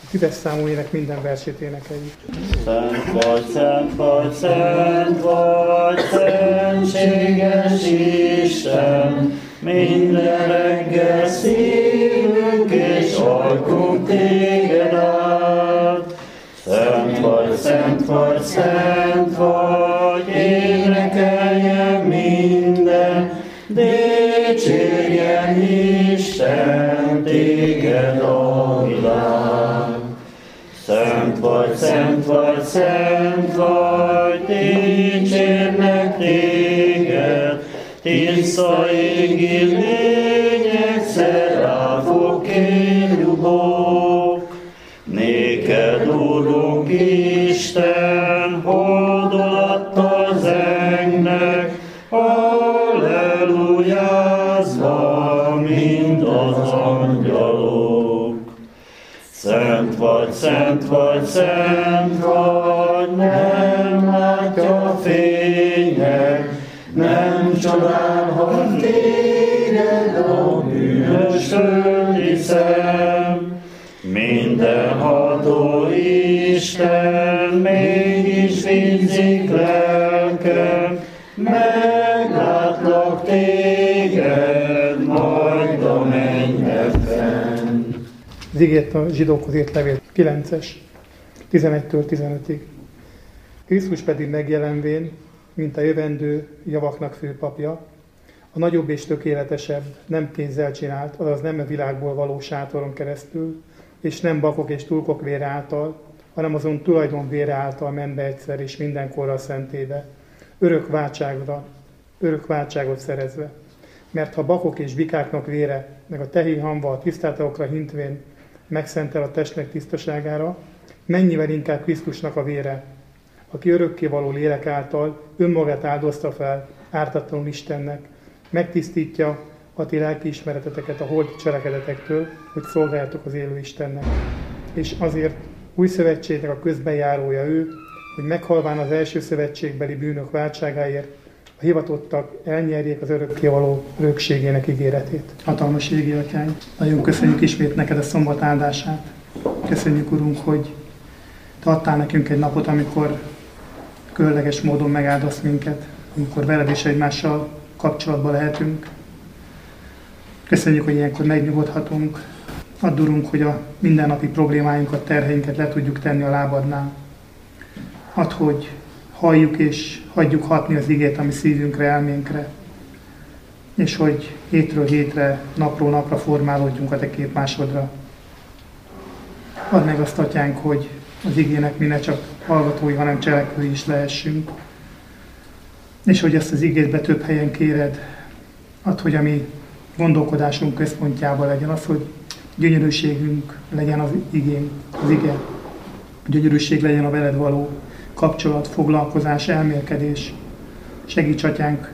10-es számú ének minden versét énekeljük. Szent vagy, szent vagy, szent vagy, szentséges Isten, minden reggel szívünk és ajkunk téged át. Szent vagy, szent vagy, szent vagy, énekeljen minden, dicsérjen Isten téged a világ. Szent vagy, szent vagy, szent vagy, dicsérnek téged, tiszta égi lények, szeráfok, kérubok. Néked, Urunk Isten, hódolattal zengnek, hallelujázva, mint az angyalok. Szent vagy, szent vagy, szent vagy, nem látja fények, nem csodálhat téged a bűnös földi szem. Mindenható Isten, mégis vidzik lelkem, meglátlak téged, majd a mennyben fenn. Az igét a zsidókhoz írt levél 9-es, 11-től 15-ig. Krisztus pedig megjelenvén, mint a jövendő javaknak főpapja, a nagyobb és tökéletesebb, nem kézzel csinált, azaz nem a világból való sátoron keresztül, és nem bakok és tulkok vére által, hanem azon tulajdon vére által menve egyszer és mindenkorra szentébe, örök váltságot szerezve. Mert ha bakok és bikáknak vére, meg a tehi hamva a tisztátalokra hintvén megszentel a testnek tisztaságára, mennyivel inkább Krisztusnak a vére, aki örökkévaló lélek által önmagát áldozta fel ártatlanul Istennek, megtisztítja a ti lelkiismereteteket a holti cselekedetektől, hogy szolgáljatok az élő Istennek. És azért új szövetségnek a közbenjárója ő, hogy meghalván az első szövetségbeli bűnök váltságáért a hivatottak elnyerjék az örökkévaló örökségének ígéretét. Hatalmas égi atyánk, nagyon köszönjük ismét neked a szombat áldását. Köszönjük, Urunk, hogy te adtál nekünk egy napot, amikor különleges módon megáldasz minket, amikor veled és egymással kapcsolatban lehetünk. Köszönjük, hogy ilyenkor megnyugodhatunk. Add, Urunk, hogy a mindennapi problémáinkat, terheinket le tudjuk tenni a lábadnál. Add, hogy halljuk és hagyjuk hatni az igét a mi szívünkre, elménkre, és hogy hétről hétre, napról napra formálódjunk a te képmásodra. Add meg azt, Atyánk, hogy az igének mi ne csak hallgatói, hanem cselekvői is lehessünk, és hogy ezt az igét több helyen kéred. Add, hogy a mi gondolkodásunk központjában legyen az, hogy gyönyörűségünk legyen az igén, az ige. Gyönyörűség legyen a veled való kapcsolat, foglalkozás, elmélkedés. Segíts, Atyánk,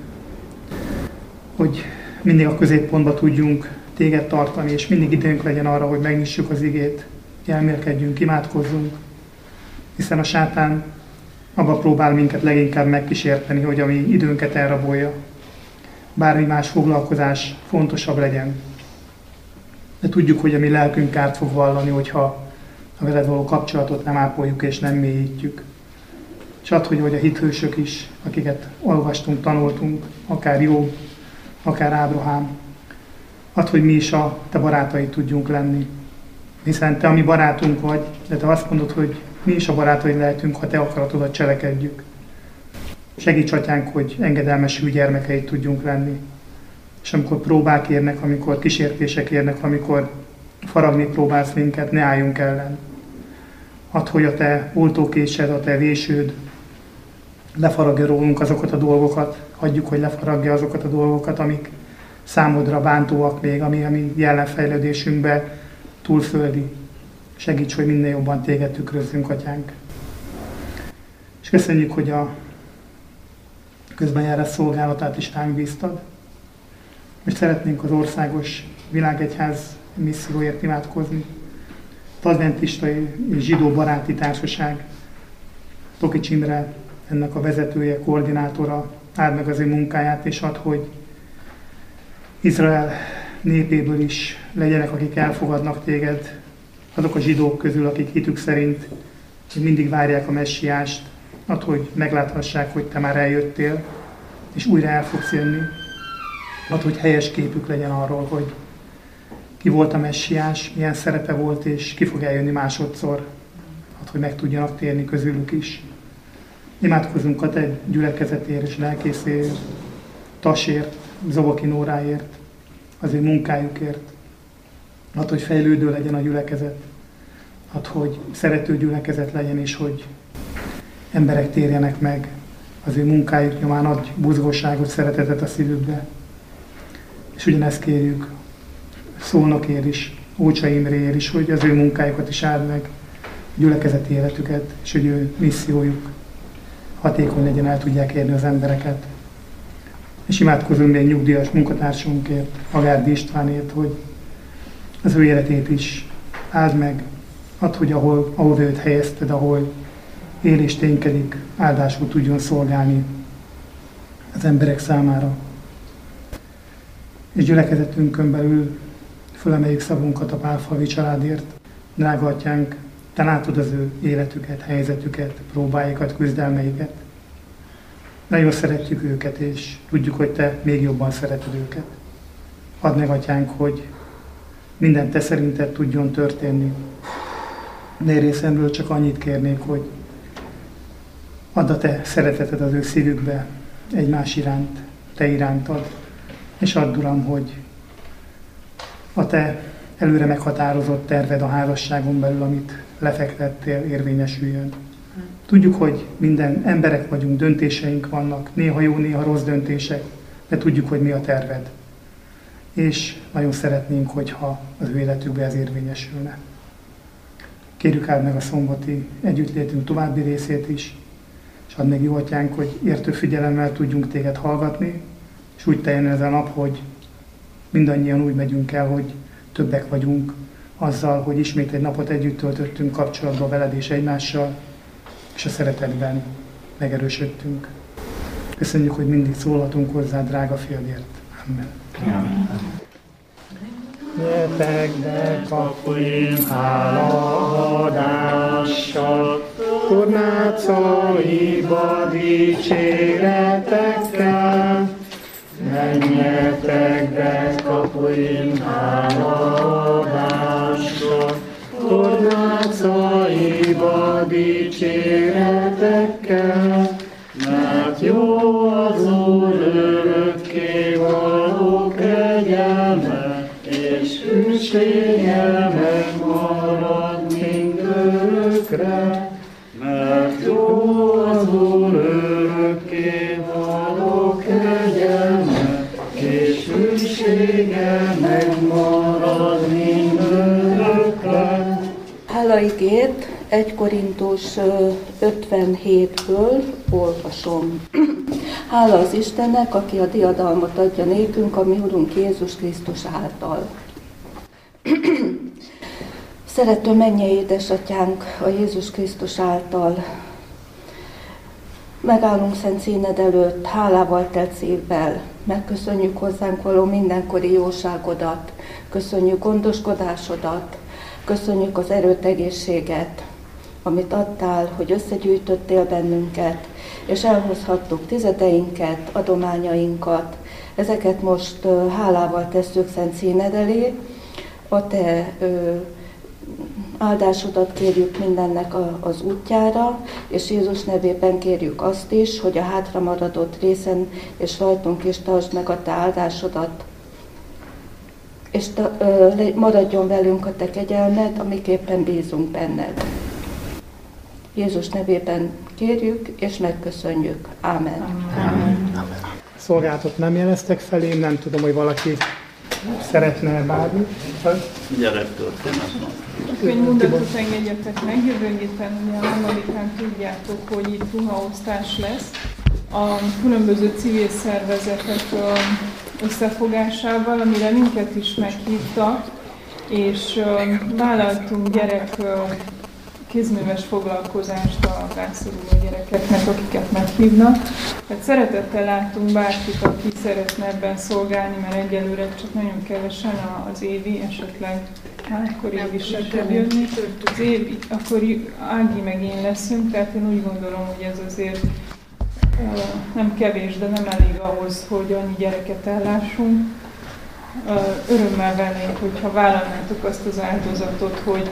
hogy mindig a középpontba tudjunk téged tartani, és mindig időnk legyen arra, hogy megnyissuk az igét, elmélkedjünk, imádkozzunk, hiszen a sátán abba próbál minket leginkább megkísérteni, hogy a mi időnket elrabolja. Bármi más foglalkozás fontosabb legyen. De tudjuk, hogy a mi lelkünk kárt fog vallani, hogyha a veled való kapcsolatot nem ápoljuk és nem mélyítjük. És add, hogy a hithősök is, akiket olvastunk, tanultunk, akár Jobb, akár Ábrahám, add, hogy mi is a te barátai tudjunk lenni. Hiszen te a mi barátunk vagy, de te azt mondod, hogy mi is a barátai lehetünk, ha te akaratodat cselekedjük. Segíts, Atyánk, hogy engedelmes hű gyermekeit tudjunk lenni. És amikor próbák érnek, amikor kísértések érnek, amikor faragni próbálsz minket, ne álljunk ellen. Add, hogy a te oltókésed, a te vésőd lefaragja rólunk azokat a dolgokat, hagyjuk, hogy lefaragja azokat a dolgokat, amik számodra bántóak még, ami a mi jelenfejlődésünkbe túlföldi. Segíts, hogy minél jobban téged tükrözzünk, Atyánk. És köszönjük, hogy a közbenjárás szolgálatát is ránk bíztad. Most szeretnénk az országos világegyház misszióért imádkozni. Az adventista és zsidó baráti társaság, Tokics Imre, ennek a vezetője, koordinátora, áld meg az ő munkáját, és add, hogy Izrael népéből is legyenek, akik elfogadnak téged, azok a zsidók közül, akik hitük szerint mindig várják a messiást, hogy megláthassák, hogy te már eljöttél, és újra el fogsz jönni, hogy helyes képük legyen arról, hogy ki volt a messiás, milyen szerepe volt, és ki fog eljönni másodszor, hogy meg tudjanak térni közülük is. Imádkozunk a te gyülekezetért és lelkészért, Tasért, Zoboki Nóráért, az ő munkájukért, hogy fejlődő legyen a gyülekezet, hogy szerető gyülekezet legyen, és hogy emberek térjenek meg az ő munkájuk nyomán, adj buzgóságot, szeretetet a szívükbe. És ugyanezt kérjük Szolnokért is, Ócsa Imréért is, hogy az ő munkájukat is áld meg, gyülekezeti életüket, és hogy ő missziójuk hatékony legyen, el tudják érni az embereket. És imádkozunk még nyugdíjas munkatársunkért, Agárdi Istvánért, hogy az ő életét is áld meg, hogy ahol őt helyezted, ahol él és ténykedik, áldásul tudjon szolgálni az emberek számára. És gyülekezetünkön belül fölemeljük szavunkat a Pálfalvi családért. Drága Atyánk, te látod az ő életüket, helyzetüket, próbáikat, küzdelmeiket. Nagyon szeretjük őket, és tudjuk, hogy te még jobban szereted őket. Add meg, Atyánk, hogy minden te szerinted tudjon történni. De részemről csak annyit kérnék, hogy add a te szereteted az ő szívükbe egymás iránt, te irántad, és add, Uram, hogy a te előre meghatározott terved a házasságon belül, amit lefektettél, érvényesüljön. Tudjuk, hogy minden emberek vagyunk, döntéseink vannak, néha jó, néha rossz döntések, de tudjuk, hogy mi a terved. És nagyon szeretnénk, hogyha az ő életükben ez érvényesülne. Kérjük áld meg a szombati együttlétünk további részét is, és add meg, jó Atyánk, hogy értő figyelemmel tudjunk téged hallgatni, és úgy teljen ez a nap, hogy mindannyian úgy megyünk el, hogy többek vagyunk azzal, hogy ismét egy napot együtt töltöttünk kapcsolatba veled és egymással, és a szeretetben megerősödtünk. Köszönjük, hogy mindig szólhatunk hozzá, drága fiadért. Amen. Jöttek be kapuim hálaadással, tornácaiba dicséretekkel. Menjetek be kapuim hálaadással, tornácaiba dicséretekkel, mert jó az Úr örökkévaló kegyelme, és hűsége megmarad mindörökre, mert jó az Úr örökkévaló kegyelme, és hűsége megmarad mindörökre. Hálaigét 1 Korintus 57-ből olvasom. Hála az Istennek, aki a diadalmat adja nékünk, a mi Urunk Jézus Krisztus által. Szerető mennyei édesatyánk, a Jézus Krisztus által megállunk szent színed előtt, hálával telt szívvel. Megköszönjük hozzánk való mindenkori jóságodat, köszönjük gondoskodásodat, köszönjük az erőt, egészséget, amit adtál, hogy összegyűjtöttél bennünket, és elhozhattuk tizedeinket, adományainkat. Ezeket most hálával tesszük szent színed elé. A te áldásodat kérjük mindennek az útjára, és Jézus nevében kérjük azt is, hogy a hátra maradott részen és rajtunk is tartsd meg a te áldásodat, és maradjon velünk a te kegyelmed, amiképpen bízunk benned. Jézus nevében kérjük és megköszönjük. Ámen. Amen. Szolgálatot nem jeleztek felém, nem tudom, hogy valaki szeretne bármi. Gyerektörténet. Könyvmondatot engedjetek meg, jövő héten, ugye a 3-án tudjátok, hogy itt ruhaosztás lesz. A különböző civil szervezetek összefogásával, amire minket is meghívtak, és vállaltunk kézműves foglalkozást a rászoruló gyerekeknek, akiket meghívnak. Tehát szeretettel látunk bárkit, aki szeretne ebben szolgálni, mert egyelőre csak nagyon kevesen az évi, esetleg akkor év is kell jönni. Az év, akkor Ági meg én leszünk, tehát én úgy gondolom, hogy ez azért nem kevés, de nem elég ahhoz, hogy annyi gyereket ellássunk. Örömmel vennénk, hogyha vállalnátok azt az áldozatot, hogy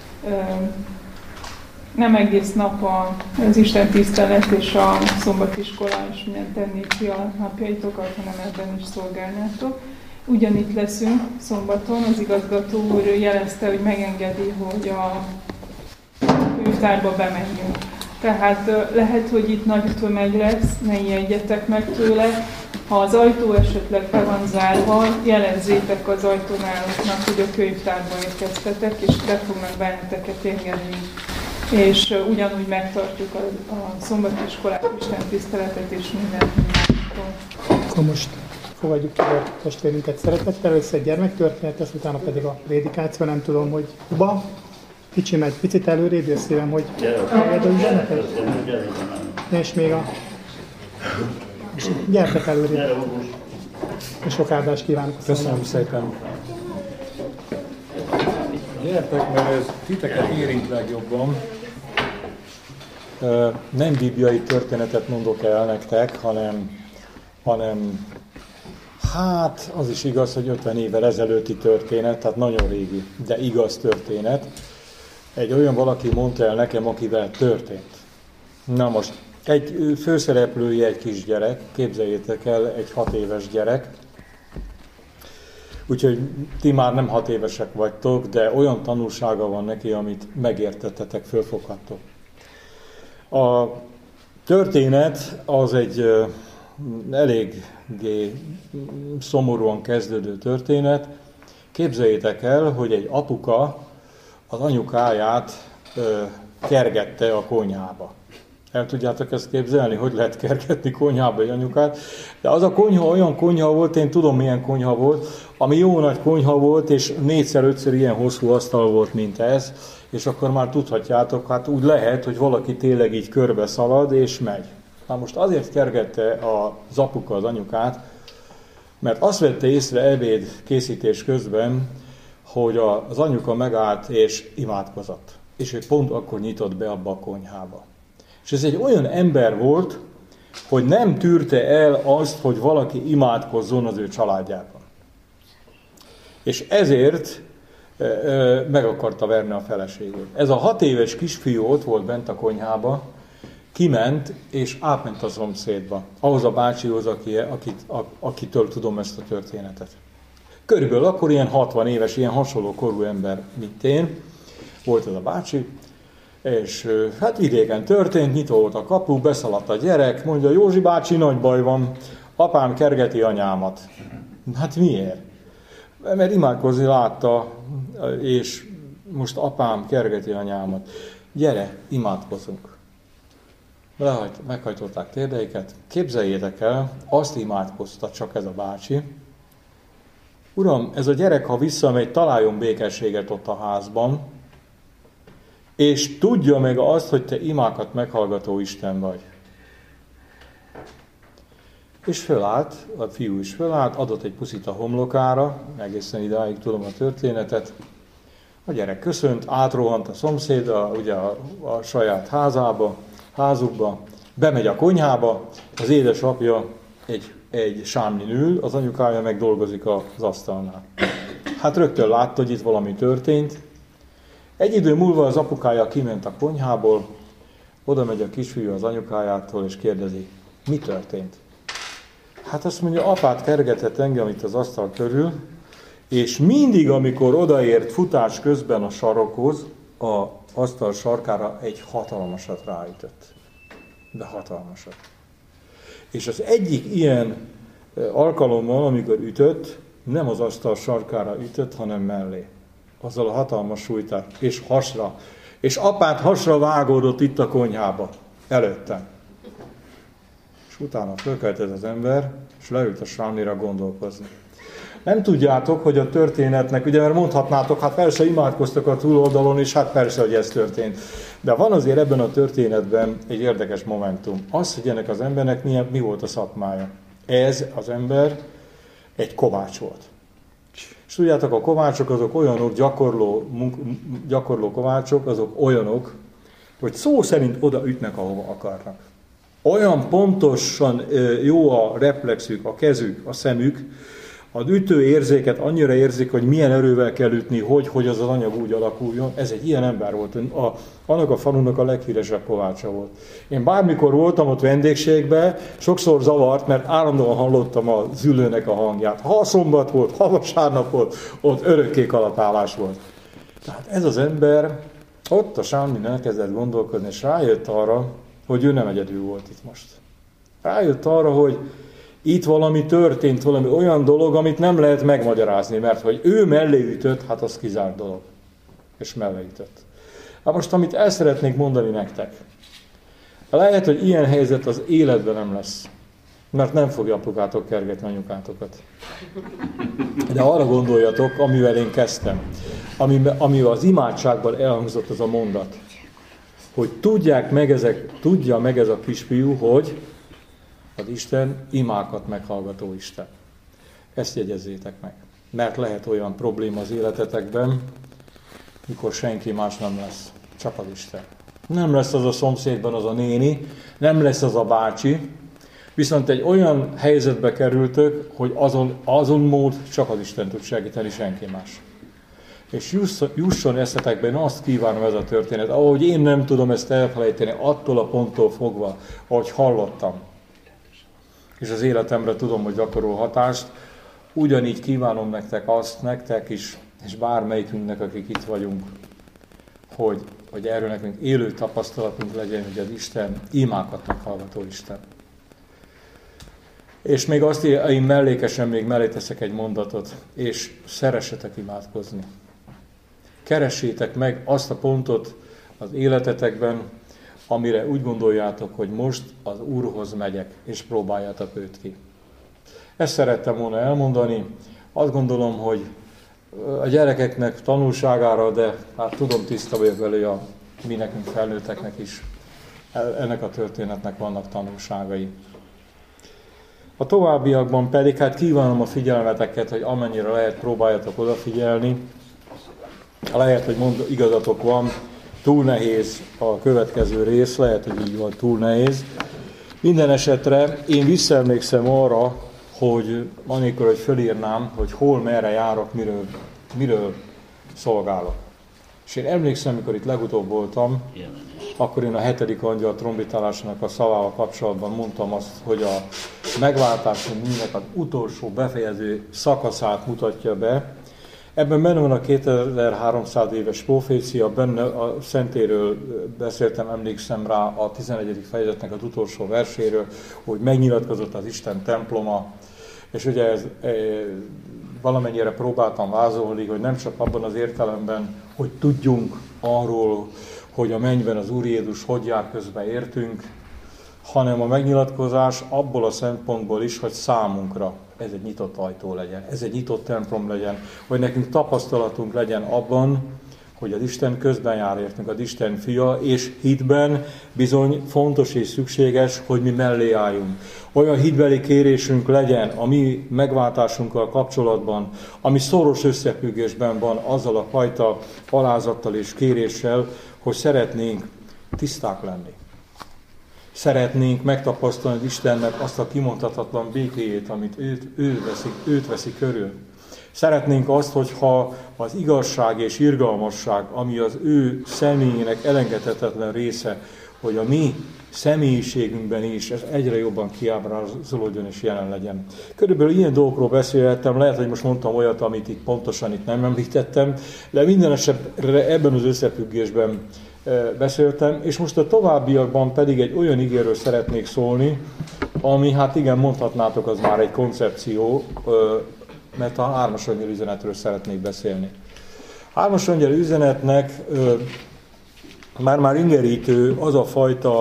nem egész nap az Isten tisztelet és a szombatiskola és mindent tennék ki a napjaitokat, hanem ebben is szolgálnátok. Ugyanitt leszünk szombaton, az igazgató úr jelezte, hogy megengedi, hogy a könyvtárba bemenjünk. Tehát lehet, hogy itt nagy tömeg lesz, ne ijedjetek meg tőle. Ha az ajtó esetleg be van zárva, jelezzétek az ajtónáloknak, hogy a könyvtárba érkeztetek, és be fognak benneteket engedni. És ugyanúgy megtartjuk a szombatiskolát, Isten tiszteletet és mindent. Akkor most fogadjuk ki a testvérünket szeretettel, először egy gyermektörténet, ezt utána pedig a prédikáció, nem tudom, hogy Kuba, kicsi megy, picit előrébb, jössz szívem, hogy fogadja a üzenetet? És még a... Gyertek előrébb. Sok áldást kívánok. Köszönöm szépen. Gyertek, mert ez titeket érint legjobban. Nem bibliai történetet mondok el nektek, hanem hát az is igaz, hogy 50 évvel ezelőtti történet, tehát nagyon régi, de igaz történet. Egy olyan valaki mondta el nekem, akivel történt. Na most, egy főszereplője egy kisgyerek, képzeljétek el, egy 6 éves gyerek. Úgyhogy ti már nem 6 évesek vagytok, de olyan tanulsága van neki, amit megértettetek, fölfoghattok. A történet az egy eléggé szomorúan kezdődő történet. Képzeljétek el, hogy egy apuka az anyukáját kergette a konyhába. El tudjátok ezt képzelni, hogy lehet kergetni konyhába egy anyukát? De az a konyha olyan konyha volt, én tudom milyen konyha volt, ami jó nagy konyha volt, és 4x5 ilyen hosszú asztal volt, mint ez, és akkor már tudhatjátok, hát úgy lehet, hogy valaki tényleg így körbe szalad, és megy. Na most azért kergette az apuka az anyukát, mert azt vette észre ebéd készítés közben, hogy az anyuka megállt és imádkozott. És ő pont akkor nyitott be abba a konyhába. És ez egy olyan ember volt, hogy nem tűrte el azt, hogy valaki imádkozzon az ő családjában. És ezért meg akarta verni a feleségét. Ez a 6 éves kisfiú ott volt bent a konyhába, kiment és átment a szomszédba, ahhoz a bácsihoz, akitől tudom ezt a történetet. Körülbelül akkor ilyen 60 éves, ilyen hasonló korú ember, mint én, volt ez a bácsi, és hát vidéken történt, nyitva volt a kapu, beszaladt a gyerek, mondja, Józsi bácsi, nagy baj van, apám kergeti anyámat. Hát miért? Mert imádkozni látta, és most apám kergeti anyámat. Gyere, imádkozunk. Meghajtották térdeiket. Képzeljétek el, azt imádkozta csak ez a bácsi. Uram, ez a gyerek, ha visszamegy, találjon békességet ott a házban, és tudja meg azt, hogy te imákat meghallgató Isten vagy. És fölállt, a fiú is fölállt, adott egy puszit a homlokára, egészen idáig tudom a történetet. A gyerek köszönt, átrohant a szomszéd, ugye a saját házukba, bemegy a konyhába, az édesapja egy sámlin ül, az anyukája meg dolgozik az asztalnál. Hát rögtön látta, hogy itt valami történt. Egy idő múlva az apukája kiment a konyhából, oda megy a kisfiú az anyukájától, és kérdezi, mi történt? Hát azt mondja, apát kergetett engem itt az asztal körül, és mindig, amikor odaért futás közben a sarokhoz, az asztal sarkára egy hatalmasat ráütött. De hatalmasat. És az egyik ilyen alkalommal, amikor ütött, nem az asztal sarkára ütött, hanem mellé. Azzal a hatalmas súlytál, és hasra. És apát hasra vágódott itt a konyhába, előttem. És utána fölkelt ez az ember, és leült a sámlira gondolkozni. Nem tudjátok, hogy a történetnek, ugye mert mondhatnátok, hát persze imádkoztak a túloldalon, és hát persze, hogy ez történt. De van azért ebben a történetben egy érdekes momentum. Az, hogy ennek az embernek mi volt a szakmája. Ez az ember egy kovács volt. És tudjátok, a kovácsok azok olyanok, gyakorló kovácsok, azok olyanok, hogy szó szerint odaütnek, ahova akarnak. Olyan pontosan jó a reflexük, a kezük, a szemük, az ütőérzéket annyira érzik, hogy milyen erővel kell ütni, hogy az anyag úgy alakuljon. Ez egy ilyen ember volt. Annak a falunak a leghíresebb kovácsa volt. Én bármikor voltam ott vendégségben, sokszor zavart, mert állandóan hallottam a zülőnek a hangját. Ha szombat volt, ha vasárnap volt, ott örökké kalapálás volt. Tehát ez az ember ott a Sándin elkezdett gondolkodni, és rájött arra, hogy ő nem egyedül volt itt most. Rájött arra, hogy itt valami történt, valami olyan dolog, amit nem lehet megmagyarázni, mert hogy ő mellé ütött, hát az kizárt dolog. És mellé ütött. Hát most, amit el szeretnék mondani nektek, lehet, hogy ilyen helyzet az életben nem lesz, mert nem fogja apukátok kergetni anyukátokat. De arra gondoljatok, amivel én kezdtem, ami az imádságban elhangzott az a mondat, hogy tudja meg ez a kisfiú, hogy az Isten imákat meghallgató Isten. Ezt jegyezzétek meg. Mert lehet olyan probléma az életetekben, mikor senki más nem lesz, csak az Isten. Nem lesz az a szomszédban az a néni, nem lesz az a bácsi, viszont egy olyan helyzetbe kerültök, hogy azon mód csak az Isten tud segíteni, senki más. És jusson eszetekbe, én azt kívánom ez a történet, ahogy én nem tudom ezt elfelejteni, attól a ponttól fogva, ahogy hallottam, és az életemre tudom, hogy gyakorol hatást, ugyanígy kívánom nektek is, és bármelyikünknek, akik itt vagyunk, hogy erről nekünk élő tapasztalatunk legyen, hogy az Isten imákat meghallgató Isten. És még azt én mellékesen még mellé teszek egy mondatot, és szeressetek imádkozni. Keressétek meg azt a pontot az életetekben, amire úgy gondoljátok, hogy most az Úrhoz megyek, és próbáljátok őt ki. Ezt szerettem volna elmondani. Azt gondolom, hogy a gyerekeknek tanulságára, de hát tudom, tiszta vagyok vele, a mi nekünk felnőtteknek is ennek a történetnek vannak tanulságai. A továbbiakban pedig hát kívánom a figyelmeteket, hogy amennyire lehet, próbáljatok odafigyelni. Lehet, hogy igazatok van, túl nehéz a következő rész, lehet, hogy így van, túl nehéz. Minden esetre én visszaemlékszem arra, hogy amikor, hogy fölírnám, hogy hol, merre járok, miről szolgálok. És én emlékszem, amikor itt legutóbb voltam, akkor én a 7. angyal trombitálásának a szavával kapcsolatban mondtam azt, hogy a megváltási műnek az utolsó befejező szakaszát mutatja be. Ebben benne van a 2300 éves profécia, benne a Szentéről beszéltem, emlékszem rá a 11. fejezetnek az utolsó verséről, hogy megnyilatkozott az Isten temploma, és ugye ez valamennyire próbáltam vázolni, hogy nem csak abban az értelemben, hogy tudjunk arról, hogy a mennyben az Úr Jézus hogy jár közbe értünk, hanem a megnyilatkozás abból a szempontból is, hogy számunkra ez egy nyitott ajtó legyen, ez egy nyitott templom legyen, hogy nekünk tapasztalatunk legyen abban, hogy az Isten közben jár értünk, az Isten fia, és hitben bizony fontos és szükséges, hogy mi mellé álljunk. Olyan hitbeli kérésünk legyen a mi megváltásunkkal kapcsolatban, ami szoros összefüggésben van azzal a fajta alázattal és kéréssel, hogy szeretnénk tiszták lenni. Szeretnénk megtapasztalni az Istennek azt a kimondhatatlan békéjét, amit őt veszi körül. Szeretnénk azt, hogyha az igazság és irgalmasság, ami az ő személyének elengedhetetlen része, hogy a mi személyiségünkben is ez egyre jobban kiábrázolódjon és jelen legyen. Körülbelül ilyen dolgokról beszélhettem, lehet, hogy most mondtam olyat, amit itt pontosan itt nem említettem, de minden esetre ebben az összefüggésben beszéltem, és most a továbbiakban pedig egy olyan igéről szeretnék szólni, ami hát igen, mondhatnátok, az már egy koncepció, mert a 3. angyal üzenetről szeretnék beszélni. 3. angyal üzenetnek már ingerítő az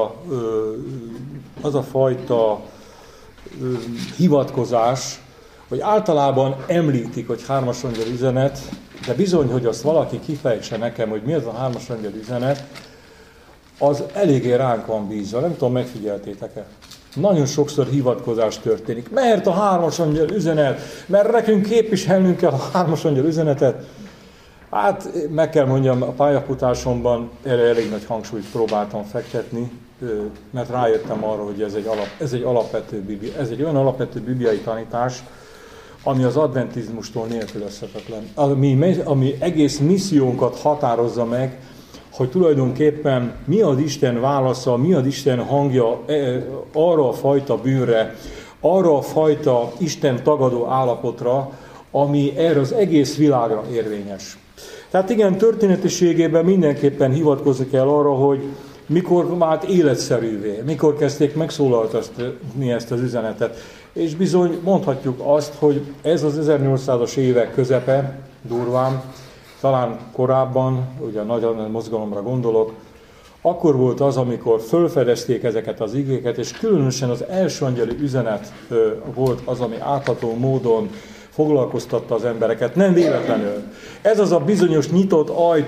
a fajta hivatkozás, hogy általában említik, hogy hármas angyal üzenet, de bizony, hogy azt valaki kifejtse nekem, hogy mi az a hármas angyal üzenet, az eléggé ránk van bízva. Nem tudom, megfigyeltétek-e? Nagyon sokszor hivatkozás történik. Mert a hármas angyal üzenet, mert nekünk képviselnünk kell a hármas angyal üzenetet. Hát meg kell mondjam, a pályafutásomban erre elég nagy hangsúlyt próbáltam fektetni, mert rájöttem arra, hogy ez egy olyan alapvető bibliai tanítás, ami az adventizmustól nélkülözhetetlen. Ami egész missziónkat határozza meg, hogy tulajdonképpen mi az Isten válasza, mi az Isten hangja arra a fajta bűnre, arra a fajta Isten tagadó állapotra, ami erre az egész világra érvényes. Tehát igen, történetiségében mindenképpen hivatkozni kell arra, hogy mikor vált életszerűvé, mikor kezdték megszólaltatni ezt az üzenetet. És bizony mondhatjuk azt, hogy ez az 1800-as évek közepe, durván, talán korábban, ugye a nagy mozgalomra gondolok, akkor volt az, amikor fölfedezték ezeket az igéket, és különösen az első angyali üzenet volt az, ami átható módon foglalkoztatta az embereket, nem véletlenül. Ez az a bizonyos nyitott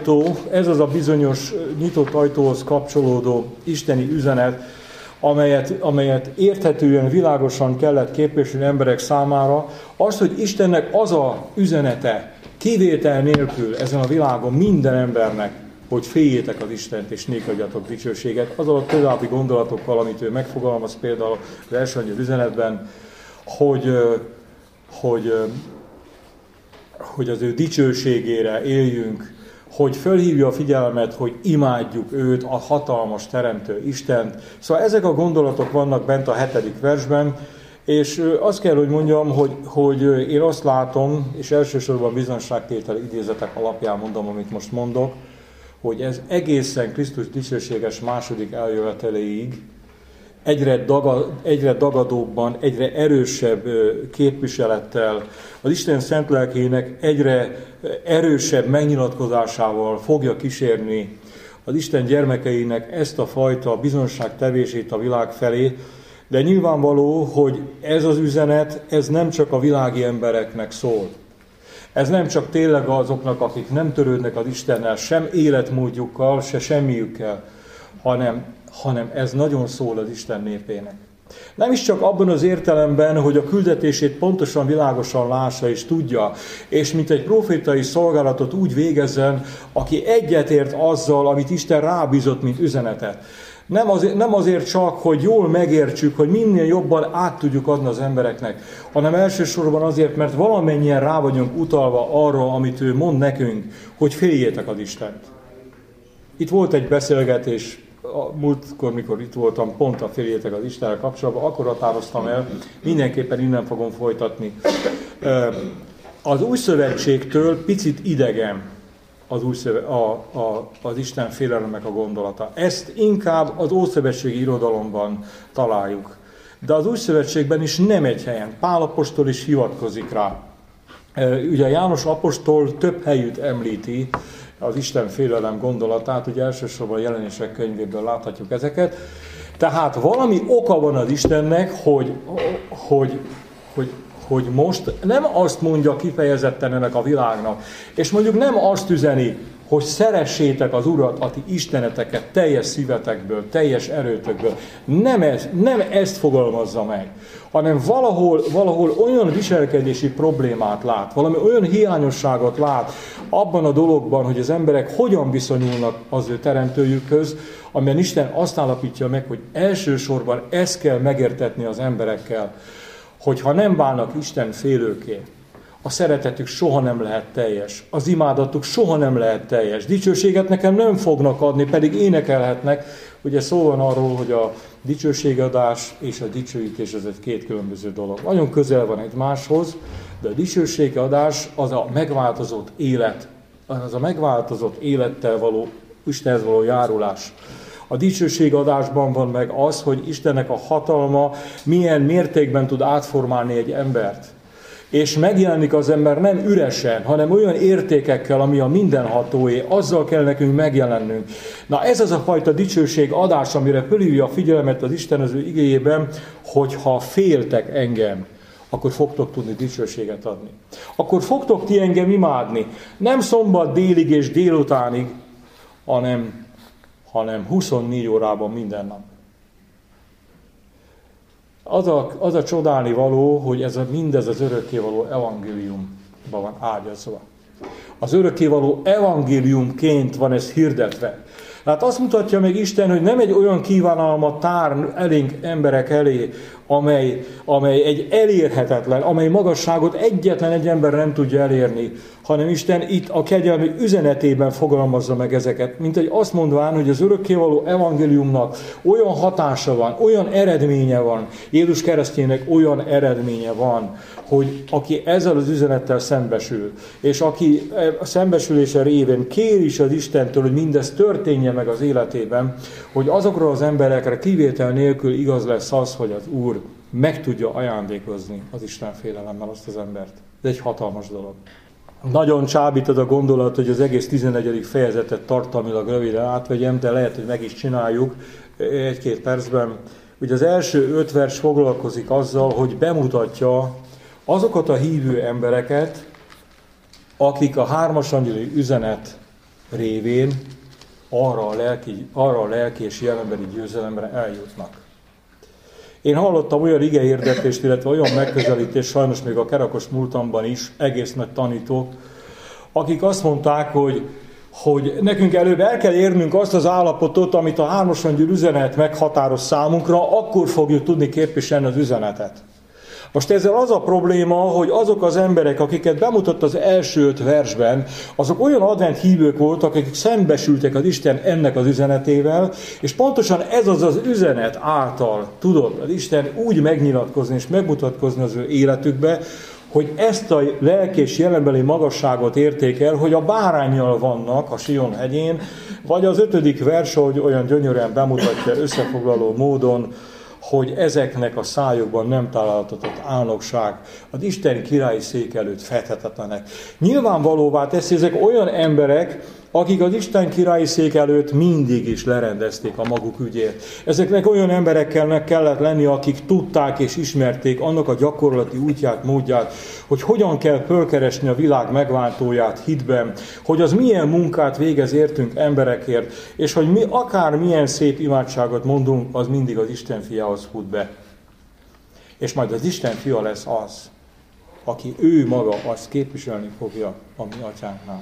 ajtóhoz kapcsolódó isteni üzenet, amelyet érthetően, világosan kellett képviselni emberek számára, az, hogy Istennek az a üzenete, kivétel nélkül ezen a világon minden embernek, hogy féljétek az Istent és nék adjatok dicsőséget, azzal a további gondolatokkal, amit ő megfogalmaz például az első angyal üzenetben, hogy az ő dicsőségére éljünk, hogy fölhívja a figyelmet, hogy imádjuk őt, a hatalmas teremtő Istent. Szóval ezek a gondolatok vannak bent a 7. versben, és azt kell, hogy mondjam, hogy én azt látom, és elsősorban bizonyságtételi idézetek alapján mondom, amit most mondok, hogy ez egészen Krisztus dicsőséges második eljöveteléig egyre dagadóbban, egyre erősebb képviselettel, az Isten szent lelkének egyre erősebb megnyilatkozásával fogja kísérni az Isten gyermekeinek ezt a fajta bizonságtevését a világ felé, de nyilvánvaló, hogy ez az üzenet, ez nem csak a világi embereknek szól. Ez nem csak tényleg azoknak, akik nem törődnek az Istennel, sem életmódjukkal, se semmiükkel, hanem ez nagyon szól az Isten népének. Nem is csak abban az értelemben, hogy a küldetését pontosan, világosan lássa és tudja, és mint egy profétai szolgálatot úgy végezzen, aki egyetért azzal, amit Isten rábízott, mint üzenetet. Nem azért csak, hogy jól megértsük, hogy minél jobban át tudjuk adni az embereknek, hanem elsősorban azért, mert valamennyien rá vagyunk utalva arra, amit ő mond nekünk, hogy féljétek az Istent. Itt volt egy beszélgetés, a múltkor, mikor itt voltam, pont a féljétek az Istennel kapcsolatban, akkor határoztam el, mindenképpen innen fogom folytatni. Az új szövetségtől picit idegen az Isten félelemek a gondolata. Ezt inkább az ószövetségi irodalomban találjuk. De az új szövetségben is nem egy helyen. Pál apostol is hivatkozik rá. Ugye János apostol több helyütt említi az Isten félelem gondolatát, ugye elsősorban a Jelenések könyvéből láthatjuk ezeket. Tehát valami oka van az Istennek, hogy most nem azt mondja kifejezetten ennek a világnak, és mondjuk nem azt üzeni, hogy szeressétek az Urat, a ti isteneteket teljes szívetekből, teljes erőtökből. Nem ezt fogalmazza meg, hanem valahol olyan viselkedési problémát lát, valami olyan hiányosságot lát abban a dologban, hogy az emberek hogyan viszonyulnak az ő teremtőjükhöz, amilyen Isten azt állapítja meg, hogy elsősorban ezt kell megértetni az emberekkel, hogyha nem válnak Isten félőké, a szeretetük soha nem lehet teljes, az imádatuk soha nem lehet teljes, dicsőséget nekem nem fognak adni, pedig énekelhetnek. Ugye szó van arról, hogy a dicsőségadás és a dicsőítés az egy két különböző dolog. Nagyon közel van egymáshoz, de a dicsőségadás az a megváltozott élet, az a megváltozott élettel való, Istenhez való járulás. A dicsőségadásban van meg az, hogy Istennek a hatalma milyen mértékben tud átformálni egy embert. És megjelenik az ember nem üresen, hanem olyan értékekkel, ami a mindenhatóé, azzal kell nekünk megjelennünk. Na ez az a fajta dicsőségadás, amire fölhívja a figyelmet az Isten az ő igéjében, hogy ha féltek engem, akkor fogtok tudni dicsőséget adni. Akkor fogtok ti engem imádni. Nem szombat délig és délutánig, hanem 24 órában minden nap. Az a csodálni való, hogy mindez az örökkévaló evangéliumban van ágyazva. Az örökkévaló evangéliumként van ez hirdetve. Hát azt mutatja meg Isten, hogy nem egy olyan kívánalmat tár elénk emberek elé, amely egy elérhetetlen, amely magasságot egyetlen egy ember nem tudja elérni, hanem Isten itt a kegyelmi üzenetében fogalmazza meg ezeket. Mint egy azt mondván, hogy az örökkévaló evangéliumnak olyan hatása van, olyan eredménye van, Jézus keresztjének olyan eredménye van, hogy aki ezzel az üzenettel szembesül, és aki a szembesülése révén kér is az Istentől, hogy mindez történje meg az életében, hogy azokról az emberekre kivétel nélkül igaz lesz az, hogy az Úr meg tudja ajándékozni az Isten félelemmel azt az embert. Ez egy hatalmas dolog. Nagyon csábít az a gondolat, hogy az egész 11. fejezetet tartalmilag röviden átvegyem, de lehet, hogy meg is csináljuk egy-két percben. Ugye az első 5 vers foglalkozik azzal, hogy bemutatja azokat a hívő embereket, akik a 3. angyali üzenet révén arra a lelki és jelenbeli győzelemre eljutnak. Én hallottam olyan igehirdetést, illetve olyan megközelítést, sajnos még a kerakos múltamban is, egész nagy tanítók, akik azt mondták, hogy nekünk előbb el kell érnünk azt az állapotot, amit a 3. angyal üzenet meghatároz számunkra, akkor fogjuk tudni képviselni az üzenetet. Most ezzel az a probléma, hogy azok az emberek, akiket bemutat az első 5 versben, azok olyan advent hívők voltak, akik szembesültek az Isten ennek az üzenetével, és pontosan ez az üzenet által tudott az Isten úgy megnyilatkozni és megmutatkozni az ő életükbe, hogy ezt a lelki és jelenbeli magasságot érték el, hogy a báránnyal vannak a Sion hegyén, vagy az 5. vers, hogy olyan gyönyörűen bemutatja összefoglaló módon, hogy ezeknek a szájukban nem találtatott álnokság az Isten királyi szék előtt fethetetlenek. Nyilvánvalóvá teszi, ezek olyan emberek, akik az Isten királyi szék előtt mindig is lerendezték a maguk ügyét. Ezeknek olyan embereknek kellett lenni, akik tudták és ismerték annak a gyakorlati útját, módját, hogy hogyan kell fölkeresni a világ megváltóját hitben, hogy az milyen munkát végez értünk emberekért, és hogy mi akár milyen szép imádságot mondunk, az mindig az Isten fiához fut be. És majd az Isten fia lesz az, aki ő maga azt képviselni fogja a mi atyánknál.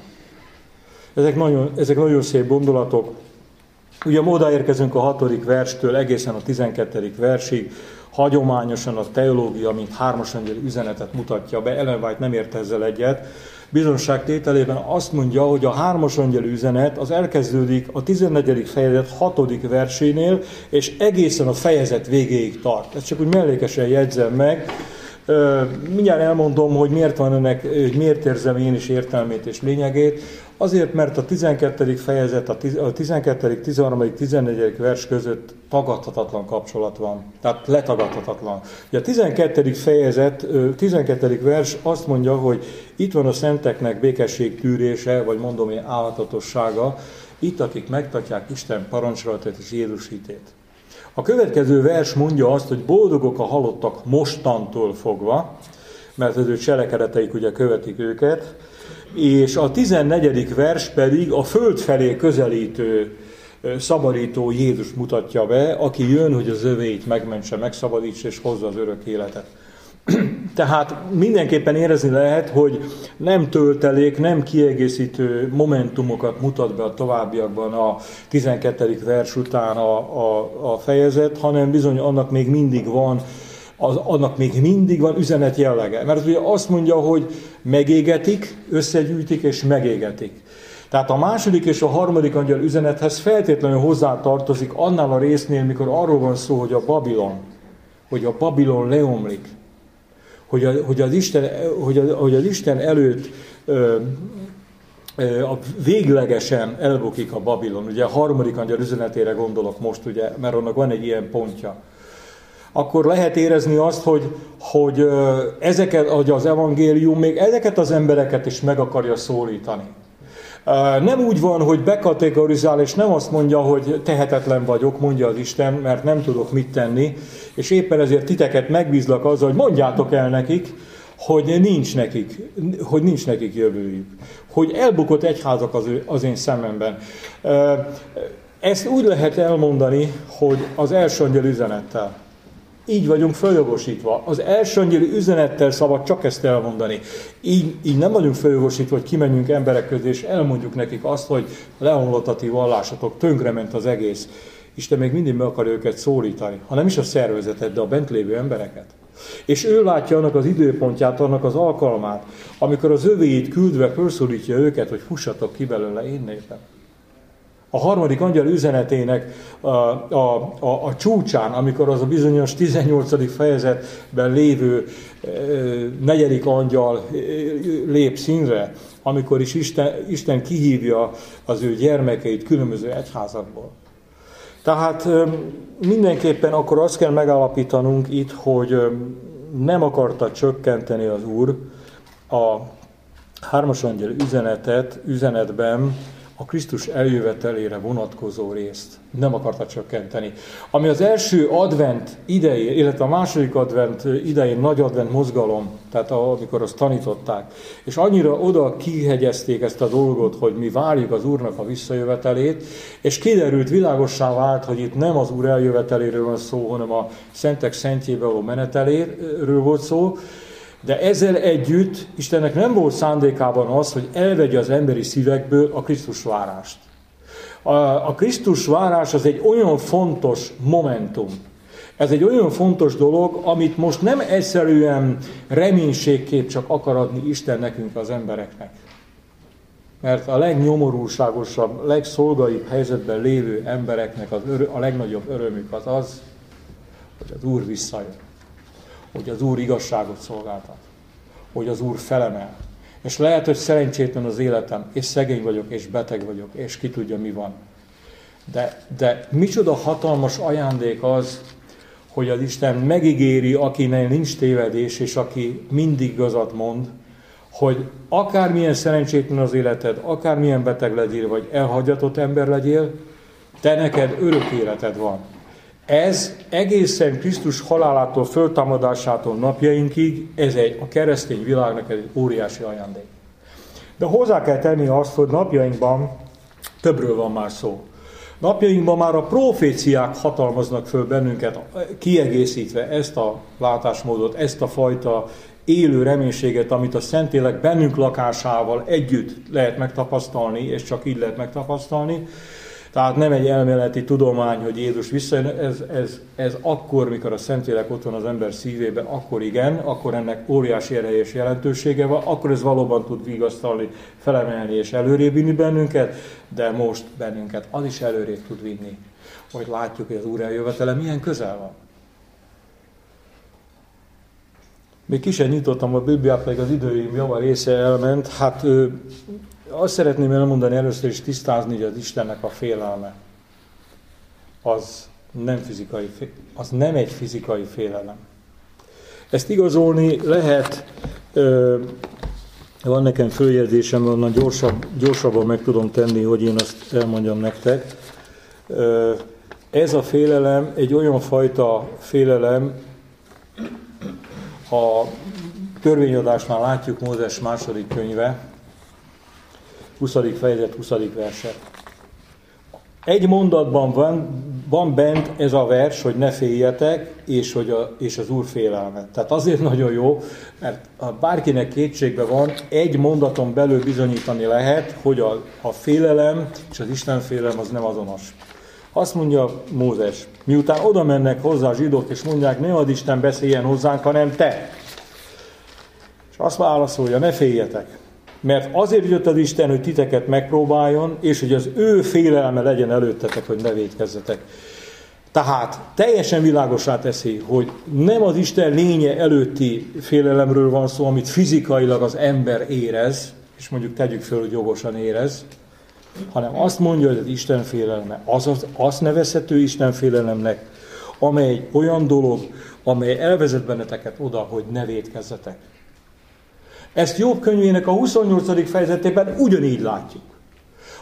Ezek nagyon szép gondolatok. Ugye odaérkezünk a 6. verstől egészen a 12. versig, hagyományosan a teológia, mint 3. angyali üzenetet mutatja be. Ellen White nem ért ezzel egyet. Bizonságtételében azt mondja, hogy a 3. angyali üzenet az elkezdődik a 14. fejezet 6. versénél, és egészen a fejezet végéig tart. Ezt csak úgy mellékesen jegyzem meg. Mindjárt elmondom, hogy miért van ennek, hogy miért érzem én is értelmét és lényegét. Azért, mert a 12. fejezet, a 12., 13., 14. vers között tagadhatatlan kapcsolat van. Tehát letagadhatatlan. A 12. fejezet, 12. vers azt mondja, hogy itt van a szenteknek békesség tűrése, vagy mondom én álhatatossága, itt akik megtartják Isten parancsolatot és Jézus hitét. A következő vers mondja azt, hogy boldogok a halottak mostantól fogva, mert az ő cselekedeteik ugye követik őket, és a 14. vers pedig a föld felé közelítő, szabadító Jézus mutatja be, aki jön, hogy az övéit megmentse, megszabadítsa és hozza az örök életet. Tehát mindenképpen érezni lehet, hogy nem töltelék, nem kiegészítő momentumokat mutat be a továbbiakban a 12. vers után a fejezet, hanem bizony annak még mindig van üzenet jellege. Mert ugye azt mondja, hogy megégetik, összegyűjtik és megégetik. Tehát a 2. és a 3. angyal üzenethez feltétlenül hozzátartozik annál a résznél, mikor arról van szó, hogy a Babilon leomlik, hogy az Isten előtt véglegesen elbukik a Babilon. Ugye a 3. angyal üzenetére gondolok most, ugye, mert annak van egy ilyen pontja. Akkor lehet érezni azt, hogy ezeket, hogy az evangélium még ezeket az embereket is meg akarja szólítani. Nem úgy van, hogy bekategorizál, és nem azt mondja, hogy tehetetlen vagyok, mondja az Isten, mert nem tudok mit tenni, és éppen ezért titeket megbízlak azzal, hogy mondjátok el nekik, hogy nincs nekik jövőjük. Hogy elbukott egyházak az én szememben. Ezt úgy lehet elmondani, hogy az első angyal üzenettel. Így vagyunk följogosítva. Az első angyali üzenettel szabad csak ezt elmondani. Így nem vagyunk följogosítva, hogy kimenjünk emberek közé, és elmondjuk nekik azt, hogy leomlott a ti vallásatok, tönkrement az egész. Isten még mindig meg akar őket szólítani, hanem is a szervezetet, de a bent lévő embereket. És ő látja annak az időpontját, annak az alkalmát, amikor az övéit küldve felszólítja őket, hogy fussatok ki belőle, én népem. A harmadik angyal üzenetének a csúcsán, amikor az a bizonyos 18. fejezetben lévő negyedik angyal lép színre, amikor is Isten kihívja az ő gyermekeit különböző egyházakból. Tehát mindenképpen akkor azt kell megállapítanunk itt, hogy nem akarta csökkenteni az Úr a hármas angyal üzenetben a Krisztus eljövetelére vonatkozó részt. Nem akarta csökkenteni. Ami az első advent idején, illetve a második advent idején, nagy advent mozgalom, tehát amikor azt tanították, és annyira oda kihegyezték ezt a dolgot, hogy mi várjuk az Úrnak a visszajövetelét, és kiderült, világossá vált, hogy itt nem az Úr eljöveteléről van szó, hanem a szentek szentjébe való meneteléről volt szó, de ezzel együtt Istennek nem volt szándékában az, hogy elvegye az emberi szívekből a Krisztus várást. A Krisztus várás az egy olyan fontos momentum. Ez egy olyan fontos dolog, amit most nem egyszerűen reménységképp csak akar adni Isten nekünk, az embereknek. Mert a legnyomorúságosabb, legszolgaibb helyzetben lévő embereknek a legnagyobb örömük az, hogy az Úr visszajön. Hogy az Úr igazságot szolgáltat, hogy az Úr felemel. És lehet, hogy szerencsétlen az életem, és szegény vagyok, és beteg vagyok, és ki tudja, mi van. De micsoda hatalmas ajándék az, hogy az Isten megígéri, akinek nincs tévedés, és aki mindig igazat mond, hogy akármilyen szerencsétlen az életed, akármilyen beteg legyél, vagy elhagyatott ember legyél, te neked örök életed van. Ez egészen Krisztus halálától, föltámadásától napjainkig, ez a keresztény világnak egy óriási ajándék. De hozzá kell tenni azt, hogy napjainkban többről van már szó. Napjainkban már a proféciák hatalmaznak föl bennünket, kiegészítve ezt a látásmódot, ezt a fajta élő reménységet, amit a Szentlélek bennünk lakásával együtt lehet megtapasztalni, és csak így lehet megtapasztalni. Tehát nem egy elméleti tudomány, hogy Jézus visszajön, ez akkor, mikor a Szentlélek ott van az ember szívében, akkor igen, akkor ennek óriási ereje és jelentősége van, akkor ez valóban tud vigasztalni, felemelni és előrébb vinni bennünket, de most bennünket az is előrébb tud vinni, hogy látjuk, hogy az Úr eljövetele milyen közel van. Még ki sem nyitottam a Bibliát, meg az időim java része elment, hát azt szeretném elmondani először is tisztázni, hogy az Istennek a félelme az nem egy fizikai félelem. Ezt igazolni lehet, van nekem följegyzésem, onnan gyorsabban meg tudom tenni, hogy én azt elmondjam nektek. Ez a félelem egy olyan fajta félelem, a törvényadásnál látjuk Mózes második könyve, 20. fejezet, 20. verset. Egy mondatban van bent ez a vers, hogy ne féljetek, és az Úr félelme. Tehát azért nagyon jó, mert ha bárkinek kétségbe van, egy mondaton belül bizonyítani lehet, hogy a félelem és az Isten félelem az nem azonos. Azt mondja Mózes, miután oda mennek hozzá a zsidók, és mondják, ne ad Isten beszéljen hozzánk, hanem te. És azt válaszolja, ne féljetek. Mert azért jött az Isten, hogy titeket megpróbáljon, és hogy az ő félelme legyen előttetek, hogy ne vétkezzetek. Tehát teljesen világossá teszi, hogy nem az Isten lénye előtti félelemről van szó, amit fizikailag az ember érez, és mondjuk tegyük föl, hogy jogosan érez, hanem azt mondja, hogy az Isten félelme, azt nevezhető Isten félelemnek, amely olyan dolog, amely elvezet benneteket oda, hogy ne vétkezzetek. Ezt Jobb könyvének a 28. fejezetében ugyanígy látjuk.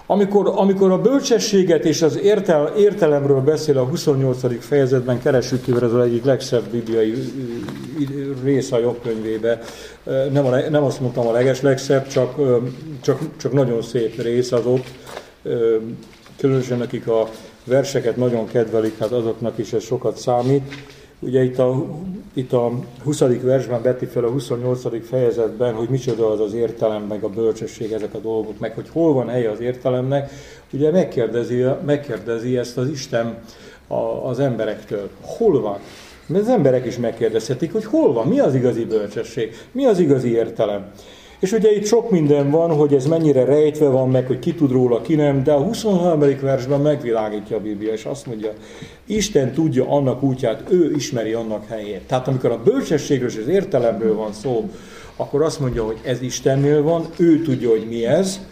Amikor a bölcsességet és az értelemről beszél a 28. fejezetben, keressük ki, mert ez az egyik legszebb bibliai rész a Jobb könyvébe. Nem azt mondtam a legszebb, csak nagyon szép rész az ott. Különösen akik a verseket nagyon kedvelik, hát azoknak is ez sokat számít. Ugye itt a 20. versben veti fel a 28. fejezetben, hogy micsoda az értelem, meg a bölcsesség, ezek a dolgok, meg hogy hol van helye az értelemnek. Ugye megkérdezi ezt az Isten az emberektől. Hol van? Mert az emberek is megkérdezhetik, hogy hol van, mi az igazi bölcsesség, mi az igazi értelem. És ugye itt sok minden van, hogy ez mennyire rejtve van meg, hogy ki tud róla, ki nem, de a 23. versben megvilágítja a Biblia, és azt mondja, Isten tudja annak útját, ő ismeri annak helyét. Tehát amikor a bölcsességről és az értelemről van szó, akkor azt mondja, hogy ez Istennél van, ő tudja, hogy mi ez,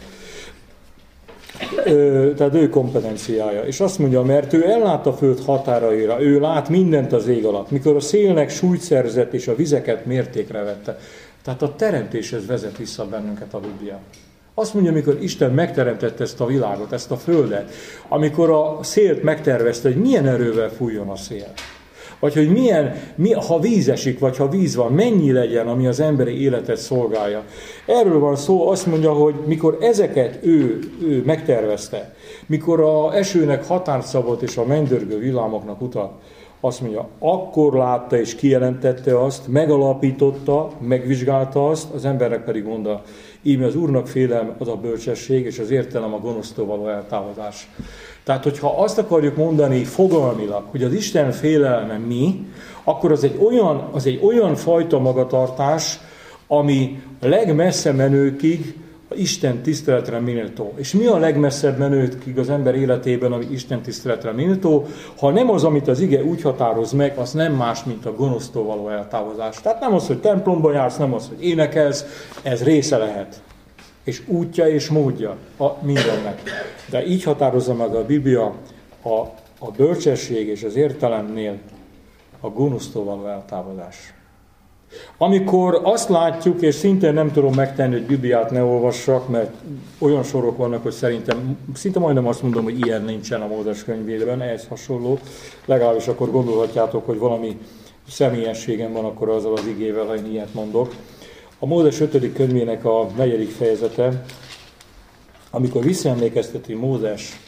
tehát ő kompetenciája. És azt mondja, mert ő ellát a föld határaira, ő lát mindent az ég alatt, mikor a szélnek súlyt szerzett és a vizeket mértékre vette. Tehát a teremtéshez vezet vissza bennünket a Biblia. Azt mondja, amikor Isten megteremtette ezt a világot, ezt a földet, amikor a szélt megtervezte, hogy milyen erővel fújjon a szél. Vagy hogy ha víz esik, vagy ha víz van, mennyi legyen, ami az emberi életet szolgálja. Erről van szó, azt mondja, hogy mikor ezeket ő megtervezte, mikor az esőnek határt szabott és a mennydörgő villámoknak utat, azt mondja, akkor látta és kijelentette azt, megalapította, megvizsgálta azt, az embernek pedig mondta, íme az Úrnak félelme az a bölcsesség, és az értelem a gonosztól való eltávozás. Tehát, hogyha azt akarjuk mondani fogalmilag, hogy az Isten félelme mi, akkor az egy olyan fajta magatartás, ami legmessze menőkig Isten tiszteletre méltó. És mi a legmesszebb menőkig az ember életében, ami Isten tiszteletre méltó? Ha nem az, amit az ige úgy határoz meg, az nem más, mint a gonosztól való eltávozás. Tehát nem az, hogy templomba jársz, nem az, hogy énekelsz, ez része lehet. És útja és módja mindennek. De így határozza meg a Biblia a bölcsesség és az értelemnél a gonosztól való eltávozás. Amikor azt látjuk, és szintén nem tudom megtenni, hogy Bibliát ne olvassak, mert olyan sorok vannak, hogy szerintem, szinte majdnem azt mondom, hogy ilyen nincsen a Mózes könyvében, ehhez hasonló. Legalábbis akkor gondolhatjátok, hogy valami személyességem van akkor azzal az igével, ha én ilyet mondok. A Mózes 5. könyvének a 4. fejezete, amikor visszaemlékezteti Mózes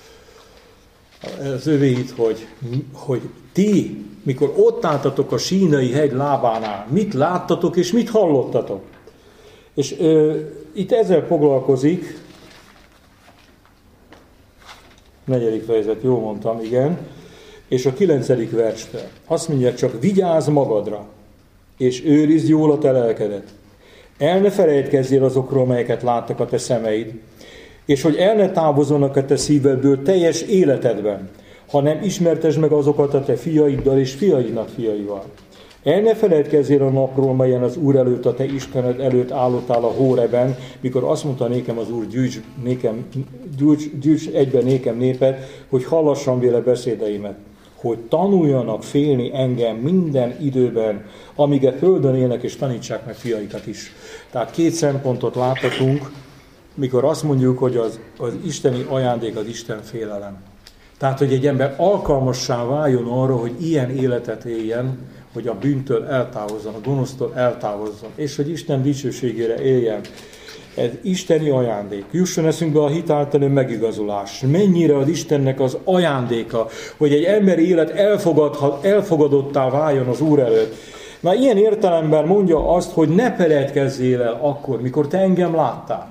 az övéit, hogy ti, mikor ott álltatok a Sínai hegy lábánál, mit láttatok és mit hallottatok. És itt ezzel foglalkozik, 4. fejezet, jól mondtam, igen, és a 9. verstől. Azt mondja, csak vigyázz magadra, és őrizd jól a te lelkedet. El ne felejtkezzél azokról, melyeket láttak a te szemeid, és hogy el ne távozzanak a te szívedből teljes életedben, hanem ismertesd meg azokat a te fiaiddal és fiaidnak fiaival. El ne felejtkezzél a napról, melyen az Úr előtt, a te Istened előtt állottál a Hóreben, mikor azt mondta nékem az Úr, gyűjts egyben nékem népet, hogy hallassam véle beszédeimet, hogy tanuljanak félni engem minden időben, amíg a földön élnek, és tanítsák meg fiaikat is. Tehát 2 szempontot láthatunk, mikor azt mondjuk, hogy az isteni ajándék az Isten félelem. Tehát, hogy egy ember alkalmassá váljon arra, hogy ilyen életet éljen, hogy a bűntől eltávozzon, a gonosztól eltávozzon, és hogy Isten dicsőségére éljen. Ez isteni ajándék. Jusson eszünkbe a hit általi megigazulás. Mennyire az Istennek az ajándéka, hogy egy emberi élet elfogadottá váljon az Úr előtt. Na, ilyen értelemben mondja azt, hogy ne feledkezzél el akkor, mikor te engem láttál.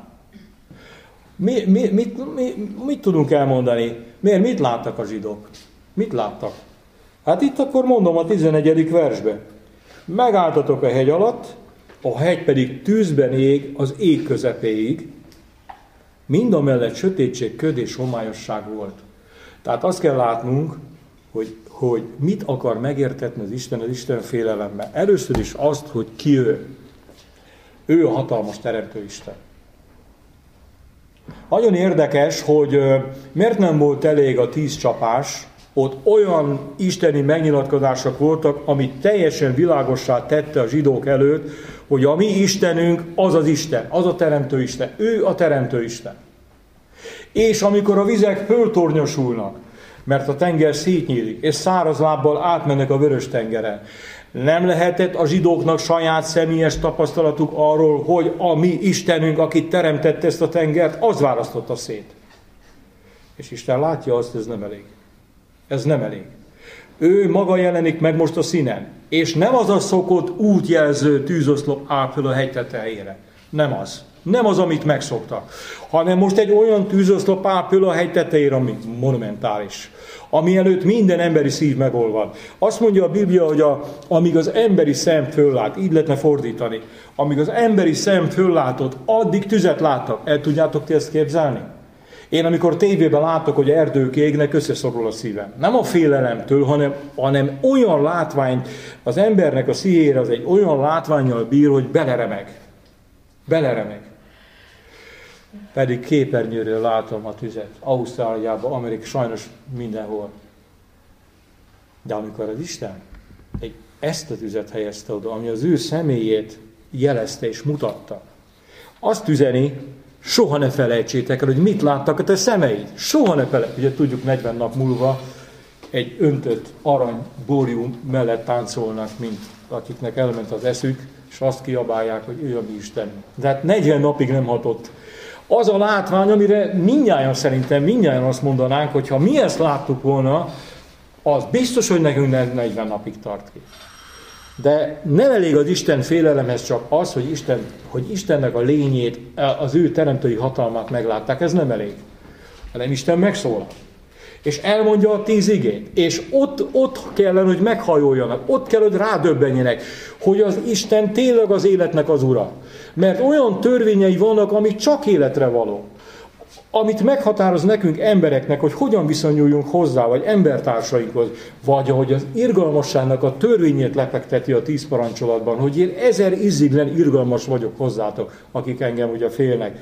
Mit tudunk elmondani? Miért? Mit láttak a zsidók? Mit láttak? Hát itt akkor mondom a 11. versben. Megálltatok a hegy alatt, a hegy pedig tűzben ég az ég közepéig, mindamellett sötétség, köd és homályosság volt. Tehát azt kell látnunk, hogy mit akar megértetni az Isten félelemben. Először is azt, hogy ki ő. Ő a hatalmas teremtő Isten. Nagyon érdekes, hogy miért nem volt elég a 10 csapás, ott olyan isteni megnyilatkozások voltak, amit teljesen világossá tette a zsidók előtt, hogy a mi Istenünk az az Isten, az a teremtő Isten, ő a teremtő Isten. És amikor a vizek föltornyosulnak, mert a tenger szétnyílik, és száraz lábbal átmennek a Vörös-tengeren, nem lehetett a zsidóknak saját személyes tapasztalatuk arról, hogy a mi Istenünk, aki teremtette ezt a tengert, az választotta szét. És Isten látja azt, ez nem elég. Ez nem elég. Ő maga jelenik meg most a színen, és nem az a szokott útjelző tűzoszlop áll föl a hegy tetejére. Nem az. Nem az, amit megszoktak, hanem most egy olyan tűzoszlop áll föl a hegy tetejére, ami monumentális, ami előtt minden emberi szív megolvad. Azt mondja a Biblia, hogy amíg az emberi szem föllát, így lehetne fordítani, amíg az emberi szem föllátott, addig tüzet láttak. El tudjátok ti ezt képzelni? Én amikor tévében látok, hogy erdők égnek, összeszorul a szívem. Nem a félelemtől, hanem olyan látvány, az embernek a szívére az egy olyan látvánnyal bír, hogy beleremeg. Beleremeg. Pedig képernyőről látom a tüzet. Ausztráliában, Amerika, sajnos mindenhol. De amikor az Isten ezt a tüzet helyezte oda, ami az ő személyét jelezte és mutatta, azt üzeni, soha ne felejtsétek el, hogy mit láttak a te szemeid. Soha ne felejtsétek. Ugye tudjuk, 40 nap múlva egy öntött arany borjú mellett táncolnak, mint akiknek elment az eszük, és azt kiabálják, hogy ő a mi Istenünk. De hát 40 napig nem hatott. Az a látvány, amire mindnyájan azt mondanánk, hogy ha mi ezt láttuk volna, az biztos, hogy nekünk 40 napig tart ki. De nem elég az Isten félelemhez csak az, hogy Istennek a lényét, az ő teremtői hatalmát meglátták. Ez nem elég. Hanem Isten megszólal. És elmondja a 10 igét. És ott kellene, hogy meghajoljanak. Ott kell, hogy rádöbbenjenek, hogy az Isten tényleg az életnek az ura. Mert olyan törvényei vannak, ami csak életre való. Amit meghatároz nekünk embereknek, hogy hogyan viszonyuljunk hozzá, vagy embertársainkhoz, vagy ahogy az irgalmasságnak a törvényét lefekteti a 10 parancsolatban, hogy én 1000 izziglen irgalmas vagyok hozzátok, akik engem ugye félnek.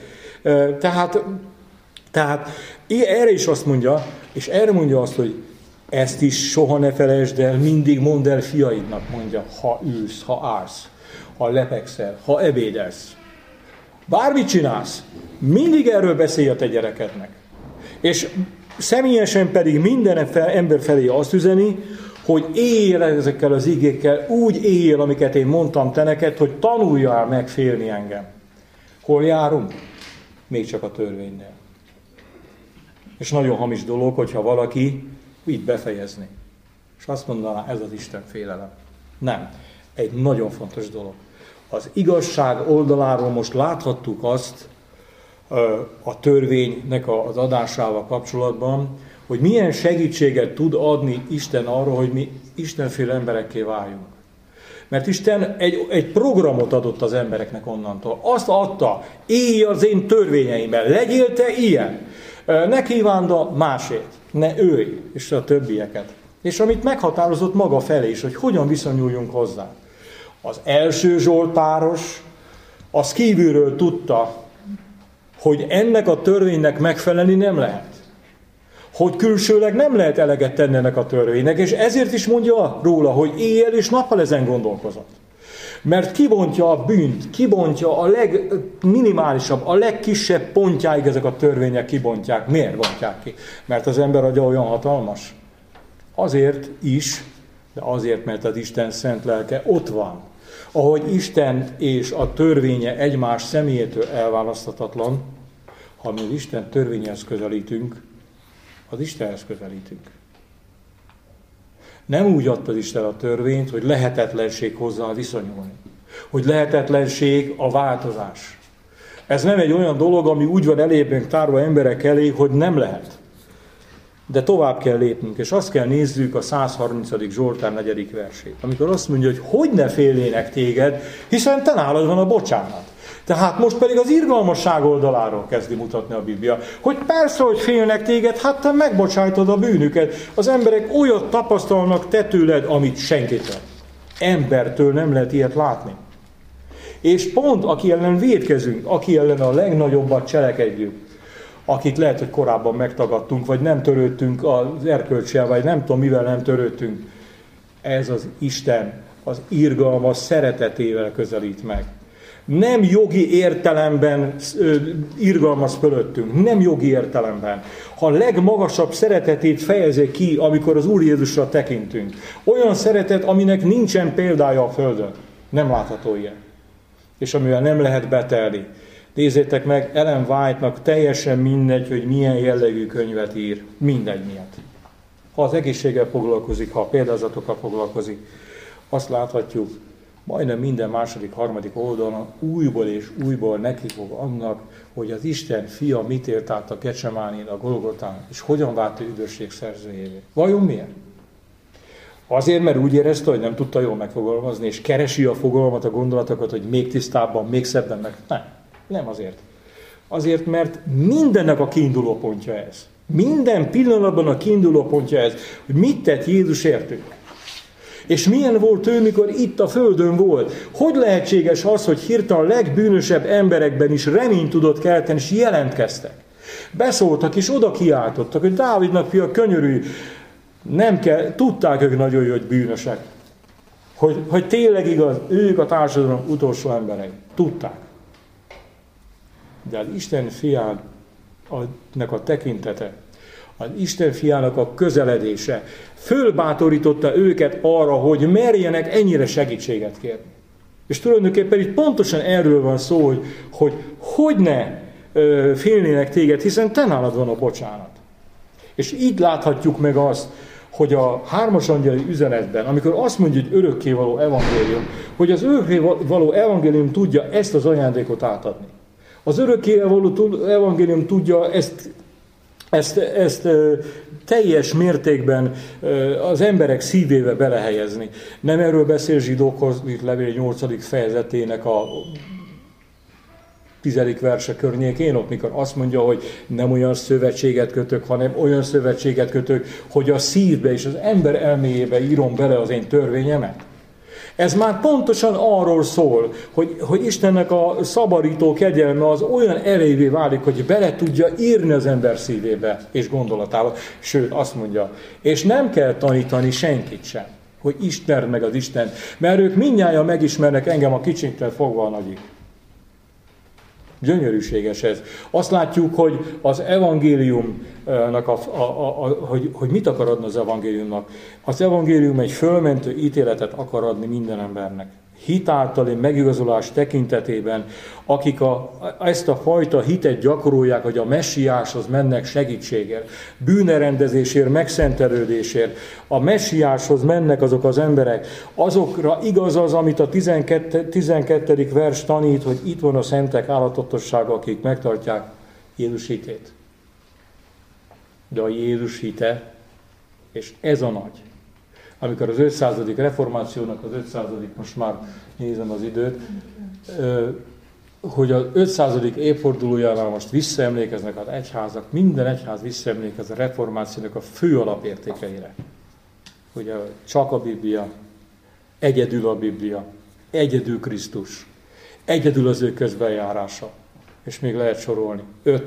Tehát erre is azt mondja, és erre mondja azt, hogy ezt is soha ne felejtsd el, mindig mondd el fiaidnak, mondja, ha ülsz, ha állsz, ha lepekszel, ha ebédelsz. Bármit csinálsz, mindig erről beszélj a te gyerekednek. És személyesen pedig minden ember felé azt üzeni, hogy éljél ezekkel az igékkel, úgy éljél, amiket én mondtam te neked, hogy tanuljál meg félni engem. Hol járunk? Még csak a törvénynél. És nagyon hamis dolog, hogyha valaki így befejezni. És azt mondaná, ez az Isten félelem. Nem. Egy nagyon fontos dolog. Az igazság oldaláról most láthattuk azt a törvénynek az adásával kapcsolatban, hogy milyen segítséget tud adni Isten arra, hogy mi istenféle emberekké váljunk. Mert Isten egy programot adott az embereknek onnantól. Azt adta, élj az én törvényeimmel, legyél te ilyen. Ne kívánd a másét, ne őj, és a többieket. És amit meghatározott maga felé is, hogy hogyan viszonyuljunk hozzá. Az első zsoltáros, az kívülről tudta, hogy ennek a törvénynek megfelelni nem lehet. Hogy külsőleg nem lehet eleget tenni ennek a törvénynek, és ezért is mondja róla, hogy éjjel és nappal ezen gondolkozott. Mert kibontja a bűnt, kibontja a legminimálisabb, a legkisebb pontjáig ezek a törvények kibontják. Miért bontják ki? Mert az ember agya olyan hatalmas. Azért is, de azért, mert az Isten szent lelke ott van. Ahogy Isten és a törvénye egymás személyétől elválaszthatatlan, ha mi az Isten törvényhez közelítünk, az Istenhez közelítünk. Nem úgy adta az Isten a törvényt, hogy lehetetlenség hozzá viszonyulni. Hogy lehetetlenség a változás. Ez nem egy olyan dolog, ami úgy van elébünk tárva emberek elé, hogy nem lehet. De tovább kell lépnünk, és azt kell nézzük a 130. Zsoltár 4. versét, amikor azt mondja, hogy ne félnének téged, hiszen te nálad van a bocsánat. Tehát most pedig az irgalmasság oldaláról kezdi mutatni a Biblia, hogy persze, hogy félnek téged, hát te megbocsájtod a bűnüket. Az emberek olyat tapasztalnak te tőled, amit senkitől. Embertől nem lehet ilyet látni. És pont aki ellen vétkezünk, aki ellen a legnagyobbat cselekedjük, akit lehet, hogy korábban megtagadtunk, vagy nem törődtünk az erkölccsel, vagy nem tudom, mivel nem törődtünk, ez az Isten az irgalmas szeretetével közelít meg. Nem jogi értelemben irgalmaz fölöttünk, nem jogi értelemben. Ha a legmagasabb szeretetét fejezi ki, amikor az Úr Jézusra tekintünk. Olyan szeretet, aminek nincsen példája a Földön. Nem látható ilyen. És amivel nem lehet betelni. Nézzétek meg, Ellen White-nak teljesen mindegy, hogy milyen jellegű könyvet ír. Mindegy miatt. Ha az egészséggel foglalkozik, ha a példázatokkal foglalkozik, azt láthatjuk, majdnem minden második, harmadik oldalon újból és újból nekifog annak, hogy az Isten fia mit ért át a Gecsemánin, a Golgotán, és hogyan vált ő üdvösség szerzőjévé. Vajon miért? Azért, mert úgy érezte, hogy nem tudta jól megfogalmazni, és keresi a fogalmat, a gondolatokat, hogy még tisztábban, még szebben meg. Nem azért. Azért, mert mindennek a kiinduló pontja ez. Minden pillanatban a kiinduló pontja ez, hogy mit tett Jézus értünk. És milyen volt ő, mikor itt a földön volt? Hogy lehetséges az, hogy hirtelen a legbűnösebb emberekben is reményt tudott kelteni, és jelentkeztek? Beszóltak és oda kiáltottak, hogy Dávidnak fia, könyörülj, nem kell, tudták ők nagyon jó, hogy bűnösek. Hogy tényleg igaz, ők a társadalom utolsó emberei. Tudták. De az Isten fiának a tekintete, az Isten fiának a közeledése fölbátorította őket arra, hogy merjenek ennyire segítséget kérni. És tulajdonképpen itt pontosan erről van szó, hogy ne félnének téged, hiszen te nálad van a bocsánat. És így láthatjuk meg azt, hogy a hármas angyali üzenetben, amikor azt mondja, hogy örökkévaló evangélium, hogy az örökkévaló evangélium tudja ezt az ajándékot átadni. Az örökkévaló evangélium tudja ezt teljes mértékben az emberek szívébe belehelyezni. Nem erről beszél Zsidókhoz, itt levél 8. fejezetének a 10. verse környékén, ott mikor azt mondja, hogy nem olyan szövetséget kötök, hanem olyan szövetséget kötök, hogy a szívbe és az ember elméjébe írom bele az én törvényemet. Ez már pontosan arról szól, hogy Istennek a szabadító kegyelme az olyan erejévé válik, hogy bele tudja írni az ember szívébe és gondolatába. Sőt, azt mondja, és nem kell tanítani senkit sem, hogy ismerd meg az Istent, mert ők mindnyájan megismernek engem a kicsinktől fogva a nagyig. Gyönyörűséges ez. Azt látjuk, hogy az evangéliumnak, hogy mit akar adni az evangéliumnak. Az evangélium egy fölmentő ítéletet akar adni minden embernek. Hitáltali megigazolás tekintetében, akik ezt a fajta hitet gyakorolják, hogy a messiáshoz mennek segítségért, bűnerendezésért, megszentelődésért, a messiáshoz mennek azok az emberek, azokra igaz az, amit a 12. vers tanít, hogy itt van a szentek állatotossága, akik megtartják Jézus hitét. De a Jézus hite, és ez a nagy, amikor az 500. reformációnak az 500. most már nézem az időt, hogy az 500. évfordulójánál most visszaemlékeznek az egyházak, minden egyház visszaemlékez a reformációnak a fő alapértékeire. Hogy csak a Biblia, egyedül a Biblia, egyedül Krisztus, egyedül az ő közbenjárása. És még lehet sorolni.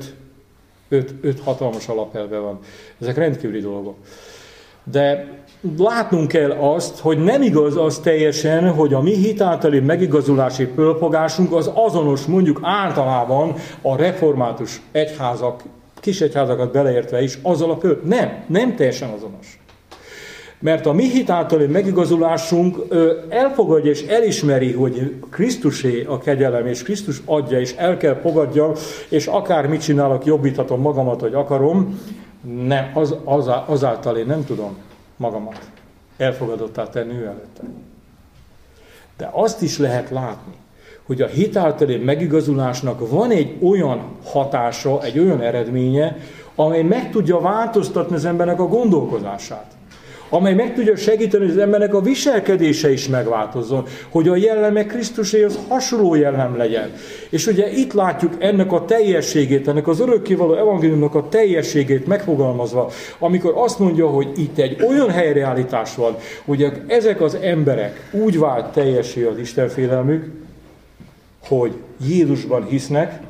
5 hatalmas alapelve van. Ezek rendkívüli dolgok. De látnunk kell azt, hogy nem igaz az teljesen, hogy a mi hitáltali megigazulási fölfogásunk az azonos, mondjuk általában a református egyházak, kis egyházakat beleértve is azzal a nem teljesen azonos. Mert a mi hitáltali megigazulásunk elfogadja és elismeri, hogy Krisztusé a kegyelem, és Krisztus adja, és el kell fogadjam, és akármit csinálok, jobbíthatom magamat, hogy akarom, nem, azáltal én nem tudom magamat elfogadottá tenni ő előtte. De azt is lehet látni, hogy a hitáltali megigazulásnak van egy olyan hatása, egy olyan eredménye, amely meg tudja változtatni az embernek a gondolkozását. Amely meg tudja segíteni, hogy az embernek a viselkedése is megváltozzon, hogy a jelleme Krisztuséhoz hasonló jellem legyen. És ugye itt látjuk ennek a teljességét, ennek az örökkévaló evangéliumnak a teljességét megfogalmazva, amikor azt mondja, hogy itt egy olyan helyreállítás van, hogy ezek az emberek úgy vált teljessé az istenfélelmük, hogy Jézusban hisznek,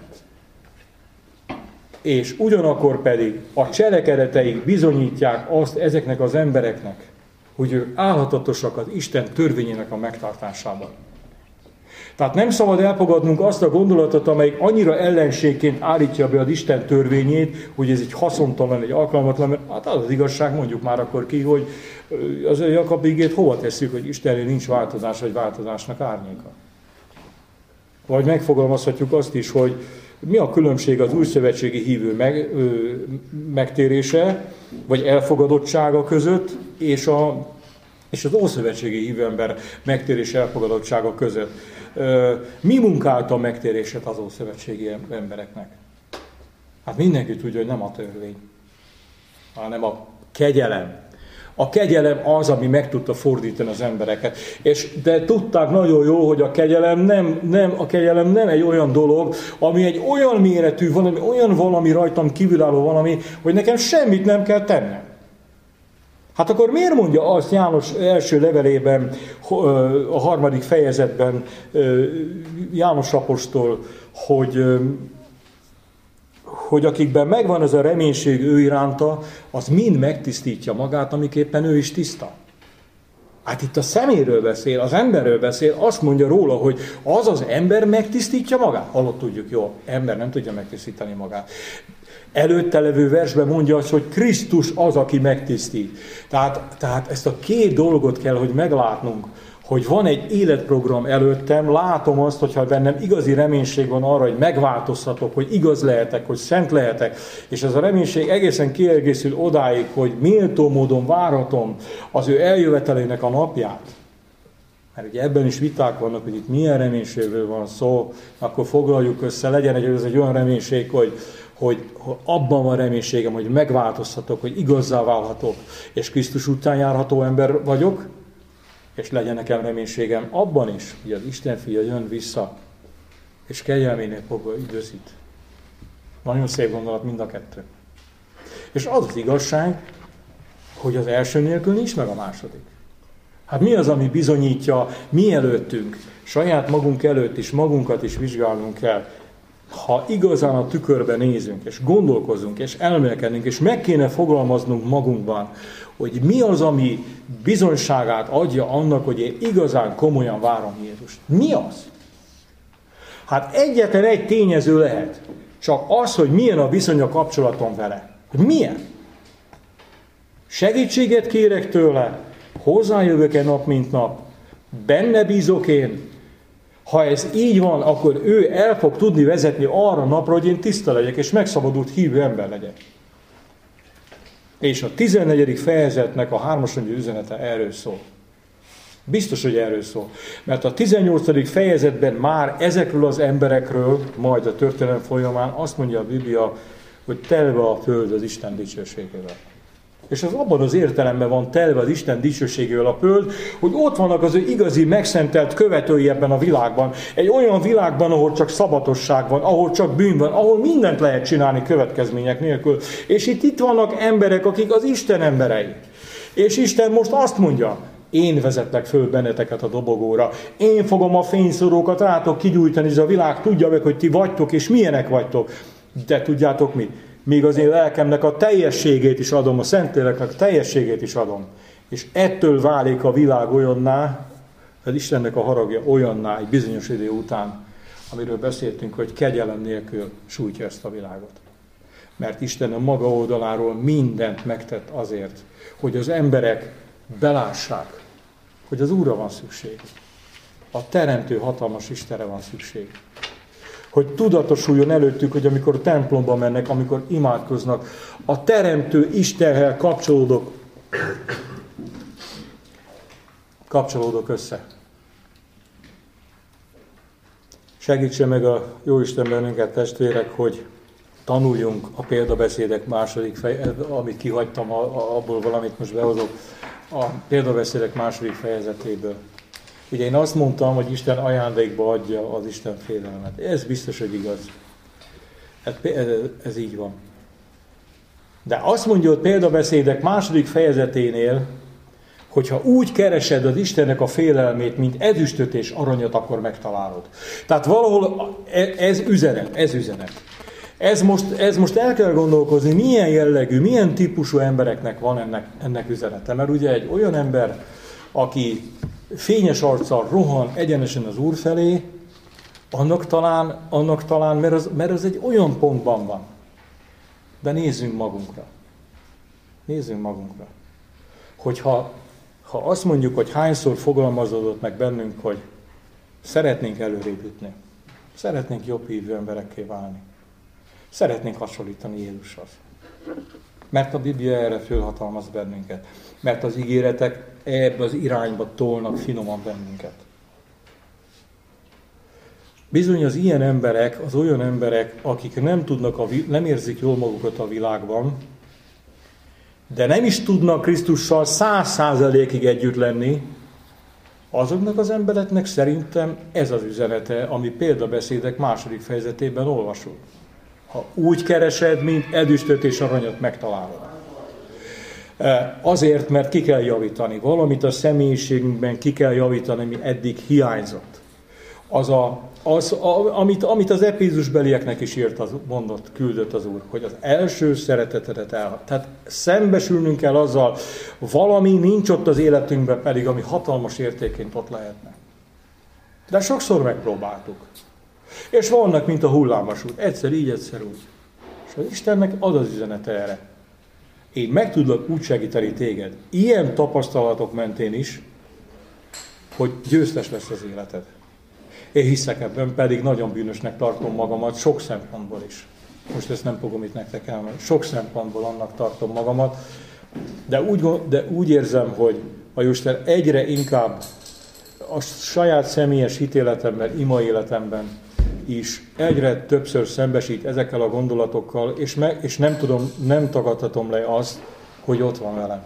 és ugyanakkor pedig a cselekedeteik bizonyítják azt ezeknek az embereknek, hogy ők állhatatosak az Isten törvényének a megtartásában. Tehát nem szabad elfogadnunk azt a gondolatot, amelyik annyira ellenségként állítja be az Isten törvényét, hogy ez egy haszontalan, egy alkalmatlan, mert hát az igazság, mondjuk már akkor ki, hogy az Jakab igét hova tesszük, hogy Istennél nincs változás, vagy változásnak árnyéka. Vagy megfogalmazhatjuk azt is, hogy mi a különbség az újszövetségi hívő megtérése, vagy elfogadottsága között, és az ószövetségi hívő ember megtérése, elfogadottsága között. Mi munkálta a megtérését az ószövetségi embereknek? Hát mindenki tudja, hogy nem a törvény, hanem a kegyelem. A kegyelem az, ami meg tudta fordítani az embereket. De tudták nagyon jó, hogy a kegyelem nem egy olyan dolog, ami egy olyan méretű, olyan valami rajtam kívülálló valami, hogy nekem semmit nem kell tennem. Hát akkor miért mondja azt János első levelében, a 3. fejezetben János apostol, hogy akikben megvan ez a reménység ő iránta, az mind megtisztítja magát, amiképpen ő is tiszta. Hát itt a szeméről beszél, az emberről beszél, azt mondja róla, hogy az ember megtisztítja magát. Hallott tudjuk, jó, ember nem tudja megtisztítani magát. Előtte levő versben mondja azt, hogy Krisztus az, aki megtisztít. Tehát ezt a két dolgot kell, hogy meglátnunk, hogy van egy életprogram előttem, látom azt, hogyha bennem igazi reménység van arra, hogy megváltozhatok, hogy igaz lehetek, hogy szent lehetek, és ez a reménység egészen kiegészül odáig, hogy méltó módon várhatom az ő eljövetelének a napját. Mert ugye ebben is viták vannak, hogy itt milyen reménységről van szó, akkor foglaljuk össze, legyen egy olyan reménység, hogy abban van reménységem, hogy megváltozhatok, hogy igazzá válhatok, és Krisztus után járható ember vagyok, és legyen nekem reménységem abban is, hogy az Isten fia jön vissza, és kegyelménél fogva üdvözít. Nagyon szép gondolat mind a kettő. És az az igazság, hogy az első nélkül nincs meg a második. Hát mi az, ami bizonyítja mi előttünk, saját magunk előtt is, magunkat is vizsgálnunk kell. Ha igazán a tükörbe nézünk, és gondolkozunk, és elmélkedünk, és meg kéne fogalmaznunk magunkban, hogy mi az, ami bizonyságát adja annak, hogy én igazán komolyan várom Jézust. Mi az? Hát egyetlen egy tényező lehet. Csak az, hogy milyen a viszony, a kapcsolatom vele. Hogy milyen? Segítséget kérek tőle, hozzájövök-e nap mint nap, benne bízok én. Ha ez így van, akkor ő el fog tudni vezetni arra napra, hogy én tiszta legyek, és megszabadult hívő ember legyek. És a 14. fejezetnek a 3. üzenete erről szól. Biztos, hogy erről szól. Mert a 18. fejezetben már ezekről az emberekről, majd a történelem folyamán azt mondja a Biblia, hogy telve a föld az Isten dicsőségével. És az abban az értelemben van telve az Isten dicsőségével a föld, hogy ott vannak az ő igazi, megszentelt követői ebben a világban. Egy olyan világban, ahol csak szabatosság van, ahol csak bűn van, ahol mindent lehet csinálni következmények nélkül. És itt vannak emberek, akik az Isten emberei. És Isten most azt mondja, én vezetlek föl benneteket a dobogóra. Én fogom a fényszorókat rátok kigyújtani, és a világ tudja meg, hogy ti vagytok, és milyenek vagytok. De tudjátok mit? Míg az én lelkemnek a teljességét is adom, a Szentléleknek a teljességét is adom. És ettől válik a világ olyanná, az Istennek a haragja olyanná egy bizonyos idő után, amiről beszéltünk, hogy kegyelem nélkül sújtja ezt a világot. Mert Isten a maga oldaláról mindent megtett azért, hogy az emberek belássák, hogy az Úrra van szükség. A teremtő hatalmas Istenre van szükség. Hogy tudatosuljon előttük, hogy amikor templomba mennek, amikor imádkoznak, a teremtő Istenhez kapcsolódok össze. Segítse meg a Jóisten bennünket, testvérek, hogy tanuljunk a példabeszédek második amit kihagytam, abból valamit most behozok, a példabeszédek második fejezetéből. Ugye én azt mondtam, hogy Isten ajándékba adja az Isten félelmet. Ez biztos, hogy igaz. Ez így van. De azt mondja, hogy példabeszédek második fejezeténél, hogyha úgy keresed az Istennek a félelmét, mint ezüstöt és aranyat, akkor megtalálod. Tehát valahol ez üzenet. Ez most el kell gondolkozni, milyen jellegű, milyen típusú embereknek van ennek üzenete. Mert ugye egy olyan ember, aki fényes arccal rohan egyenesen az Úr felé, Annak talán mert az egy olyan pontban van. De nézzünk magunkra. Nézzünk magunkra. Hogyha azt mondjuk, hogy hányszor fogalmazódott meg bennünk, hogy szeretnénk előrébb jutni, szeretnénk jobb hívő emberekké válni, szeretnénk hasonlítani Jézushoz. Mert a Biblia erre fölhatalmaz bennünket. Mert az ígéretek ebbe az irányba tolnak finoman bennünket. Bizony az ilyen emberek, az olyan emberek, akik nem érzik jól magukat a világban, de nem is tudnak Krisztussal 100%-ig együtt lenni, azoknak az embereknek szerintem ez az üzenete, ami példabeszédek 2. fejezetében olvasunk. Ha úgy keresed, mint edüstöt és aranyat, megtalálod. Azért, mert ki kell javítani. Valamit a személyiségünkben ki kell javítani, ami eddig hiányzott. Amit az Efézusbelieknek is küldött az Úr, hogy az első szeretetedet elhagy. Tehát szembesülnünk kell azzal, valami nincs ott az életünkben pedig, ami hatalmas értéként ott lehetne. De sokszor megpróbáltuk. És vannak, mint a hullámvasút. Egyszer így, egyszer úgy. És az Istennek az az üzenete erre. Én meg tudlak úgy segíteni téged, ilyen tapasztalatok mentén is, hogy győztes lesz az életed. Én hiszek ebben, pedig nagyon bűnösnek tartom magamat, sok szempontból is. Most ezt nem fogom itt nektek elmondani. Sok szempontból annak tartom magamat, de úgy érzem, hogy a Jóisten egyre inkább a saját személyes hitéletemben, ima életemben is egyre többször szembesít ezekkel a gondolatokkal, és nem tagadhatom le azt, hogy ott van velem.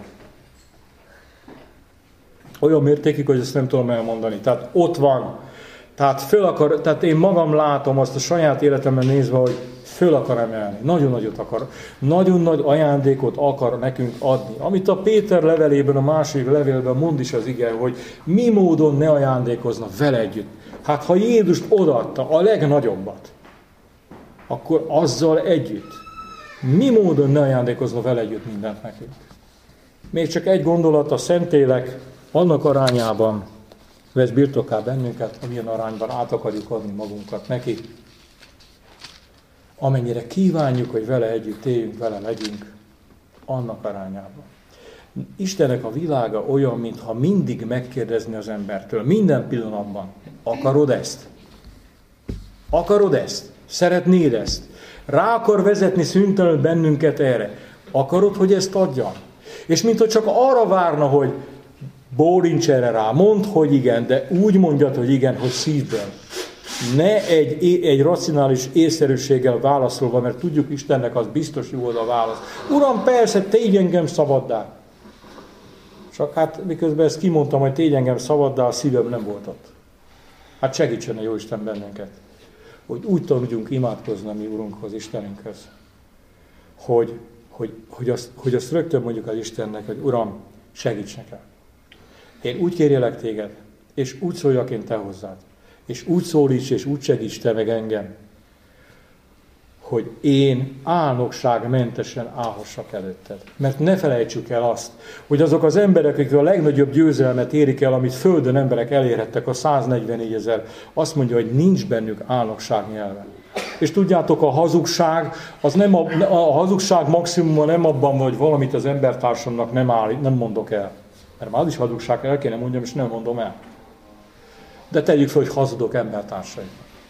Olyan mértékig, hogy ezt nem tudom elmondani. Tehát ott van. Tehát én magam látom azt a saját életemben nézve, hogy föl akar emelni. Nagyon nagyot akar. Nagyon nagy ajándékot akar nekünk adni. Amit a Péter levelében, a 2. levélben mond is az ige, hogy mi módon ne ajándékozna vele együtt. Hát ha Jézust odaadta a legnagyobbat, akkor azzal együtt mi módon ne ajándékozna vele együtt mindent nekünk. Még csak egy gondolat, a Szentlélek annak arányában vesz birtokká bennünket, amilyen arányban át akarjuk adni magunkat neki. Amennyire kívánjuk, hogy vele együtt éljünk, vele legyünk, annak arányában. Istennek a világa olyan, mintha mindig megkérdezni az embertől, minden pillanatban. Akarod ezt? Akarod ezt? Szeretnéd ezt? Rá akar vezetni szüntelenül bennünket erre. Akarod, hogy ezt adjam? És mintha csak arra várna, hogy bólincs erre rá, mondd, hogy igen, de úgy mondjad, hogy igen, hogy szívből. Ne egy racionális észszerűséggel válaszolva, mert tudjuk, Istennek az biztos jó oda válasz. Uram, persze, tégy engem szabaddá. Csak hát miközben ezt kimondtam, hogy tégy engem szabaddá, a szívem nem volt ott. Hát segítsen a Jóisten bennünket, hogy úgy tudjunk imádkozni a mi Urunkhoz, Istenünkhöz, hogy azt rögtön mondjuk az Istennek, hogy Uram, segíts nekem. Én úgy kérjelek téged, és úgy szóljak én te hozzád, és úgy szólíts, és úgy segíts te meg engem, hogy én álnokságmentesen állhassak előtted. Mert ne felejtsük el azt, hogy azok az emberek, akik a legnagyobb győzelmet érik el, amit földön emberek elérhettek, a 144 000, azt mondja, hogy nincs bennük álnokság nyelve. És tudjátok, a hazugság, a hazugság maximuma nem abban van, hogy valamit az embertársamnak nem mondok el. Mert már az is hazugság, el kéne mondjam, és nem mondom el. De tegyük fel, hogy hazudok embertársaim.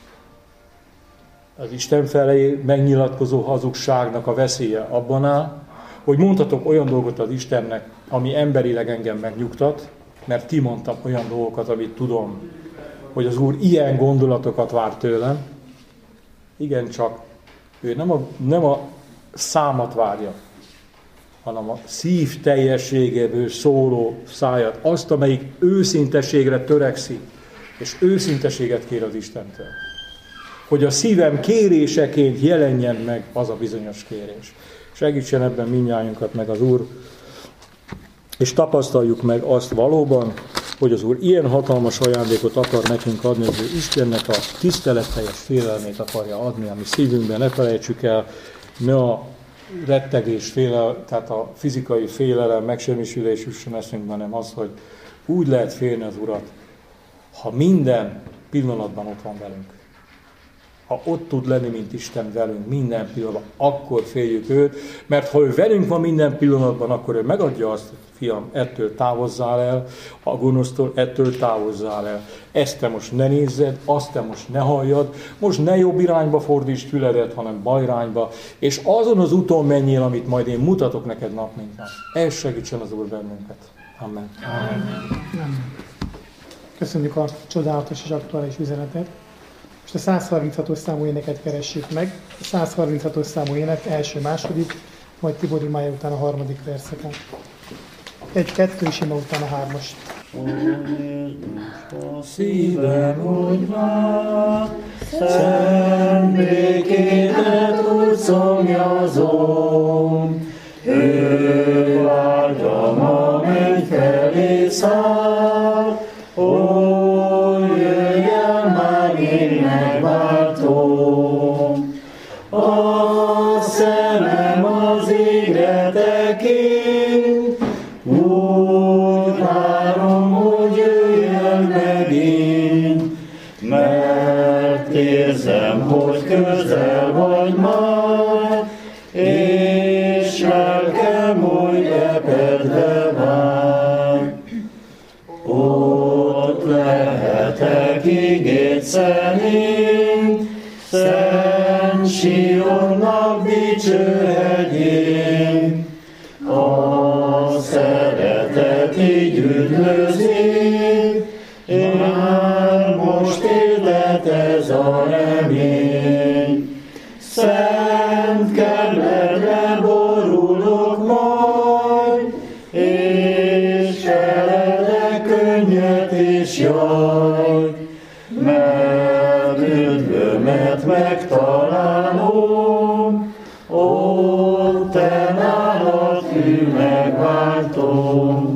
Az Isten felé megnyilatkozó hazugságnak a veszélye abban áll, hogy mondhatok olyan dolgot az Istennek, ami emberileg engem megnyugtat, mert kimondtam olyan dolgokat, amit tudom, hogy az Úr ilyen gondolatokat vár tőlem. Igen, csak ő nem a számat várja, hanem a szív teljességéből szóló szájat, azt, amelyik őszinteségre törekszik, és őszinteséget kér az Istentől. Hogy a szívem kéréseként jelenjen meg az a bizonyos kérés. Segítsen ebben mindnyájunkat meg az Úr, és tapasztaljuk meg azt valóban, hogy az Úr ilyen hatalmas ajándékot akar nekünk adni, hogy ő Istennek a tiszteletteljes félelmét akarja adni, ami szívünkben, ne felejtsük el, ne a rettegés, tehát a fizikai félelem, megsemmisülés jusson eszünkben, hanem az, hogy úgy lehet félni az Urat, ha minden pillanatban ott van velünk. ha ott tud lenni, mint Isten velünk minden pillanatban, akkor féljük őt, mert ha ő velünk van minden pillanatban, akkor ő megadja azt, fiam, ettől távozzál el, a gonosztól ettől távozzál el. Ezt te most ne nézzed, azt te most ne halljad, most ne jobb irányba fordítsd füledet, hanem bal irányba, és azon az úton menjél, amit majd én mutatok neked nap mint nap. Ez segítsen az Úr bennünket. Amen. Amen. Köszönjük a csodálatos és aktuális üzenetet. Most a 136-os számú éneket keressük meg. A 136-os számú ének első, második, majd Tibor imája után a harmadik verszeken. 1-2 és ima után a 3-as. A szívem úgy vár, szent békédet úgy szomjazom, ő vágyam a menny felé száll, ó, jöjj el már, én megváltom. A szemem az égre tekint, úgy várom, hogy jöjj el megint, mert érzem, hogy közel vagy már, és lelkem, hogy epedve vár. Ott lehetek igéd szerint, szent Sionnak dicső hegyén. A szeretet így üdvözli, már most élet ez a remény. Szent kedvedre borulok majd, és eledek könnyet és jaj, mert üdvömet megtalálom, ott te nálad hű megváltom.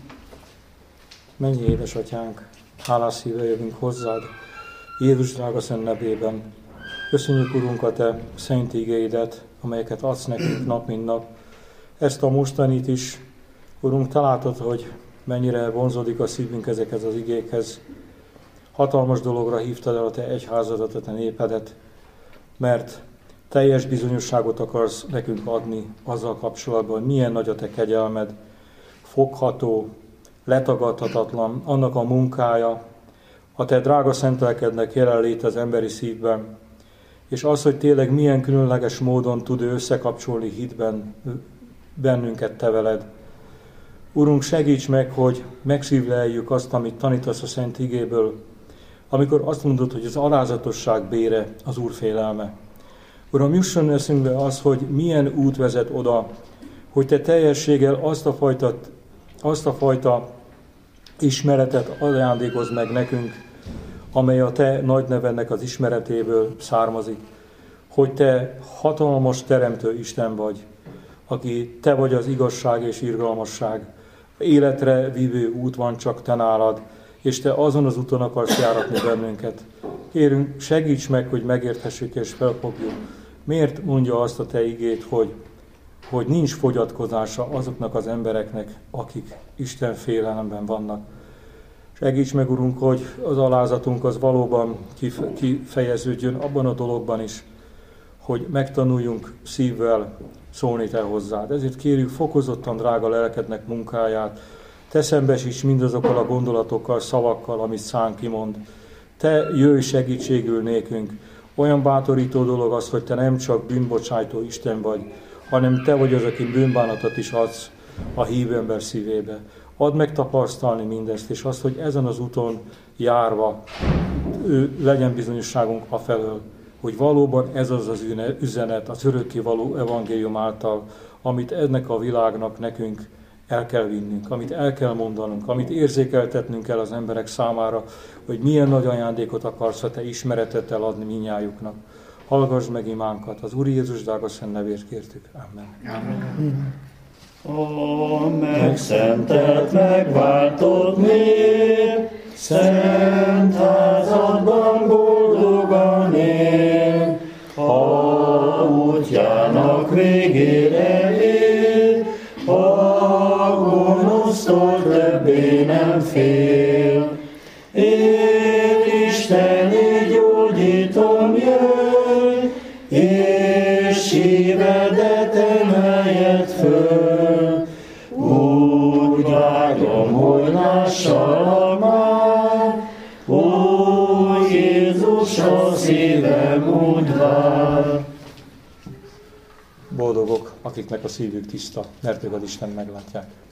Mennyi édesatyánk, hálás szívvel jövünk hozzád, Jézus drága szent nevében. Köszönjük, Urunk, a te szent igéidet, amelyeket adsz nekünk nap mint nap. Ezt a mostanit is, Urunk, te látod, hogy mennyire vonzódik a szívünk ezekhez az igékhez. Hatalmas dologra hívtad el a te egyházadat, a te népedet, mert teljes bizonyosságot akarsz nekünk adni azzal kapcsolatban, milyen nagy a te kegyelmed, fogható, letagadhatatlan, annak a munkája, a te drága szent lelkednek jelenlét az emberi szívben, és az, hogy tényleg milyen különleges módon tud ő összekapcsolni hitben bennünket te veled. Urunk, segíts meg, hogy megszívleljük azt, amit tanítasz a Szent Igéből, amikor azt mondod, hogy az alázatosság bére az Úr félelme. Uram, jusson eszünkbe az, hogy milyen út vezet oda, hogy te teljességgel azt a fajta ismeretet ajándékozz meg nekünk, amely a te nagy nevednek az ismeretéből származik, hogy te hatalmas teremtő Isten vagy, aki te vagy az igazság és irgalmasság. Életre vívő út van csak te nálad, és te azon az úton akarsz járatni bennünket. Kérünk, segíts meg, hogy megérthessük és felfogjuk. Miért mondja azt a te igét, hogy nincs fogyatkozása azoknak az embereknek, akik Isten félelemben vannak. Segíts meg, Urunk, hogy az alázatunk az valóban kifejeződjön abban a dologban is, hogy megtanuljunk szívvel szólni te hozzád. Ezért kérjük fokozottan drága lelkednek munkáját, te szembesíts mindazokkal a gondolatokkal, szavakkal, amit szánk kimond. Te jöjj segítségül nékünk. Olyan bátorító dolog az, hogy te nem csak bűnbocsájtó Isten vagy, hanem te vagy az, aki bűnbánatot is adsz a hívő ember szívébe. Add meg tapasztalni mindezt, és azt, hogy ezen az úton járva legyen bizonyosságunk afelől, hogy valóban ez az az üzenet, az örökkévaló evangélium által, amit ennek a világnak nekünk el kell vinnünk, amit el kell mondanunk, amit érzékeltetnünk kell az emberek számára, hogy milyen nagy ajándékot akarsz a te ismeretettel adni minnyájuknak. Hallgass meg imánkat, az Úr Jézus drága szent nevért kértük. Amen. Amen. A megszentelt, megváltott nép, szent házadban boldogan él, ha útjának végére ér, a gonosztól többé nem fél. Én Isteni gyógyítom jön, és szívedet emeljed föl. Úgy vágyom, hogy lássalak már, ó Jézus, a szívem úgy vár. Boldogok, akiknek a szívük tiszta, mert ők az Isten meglátják.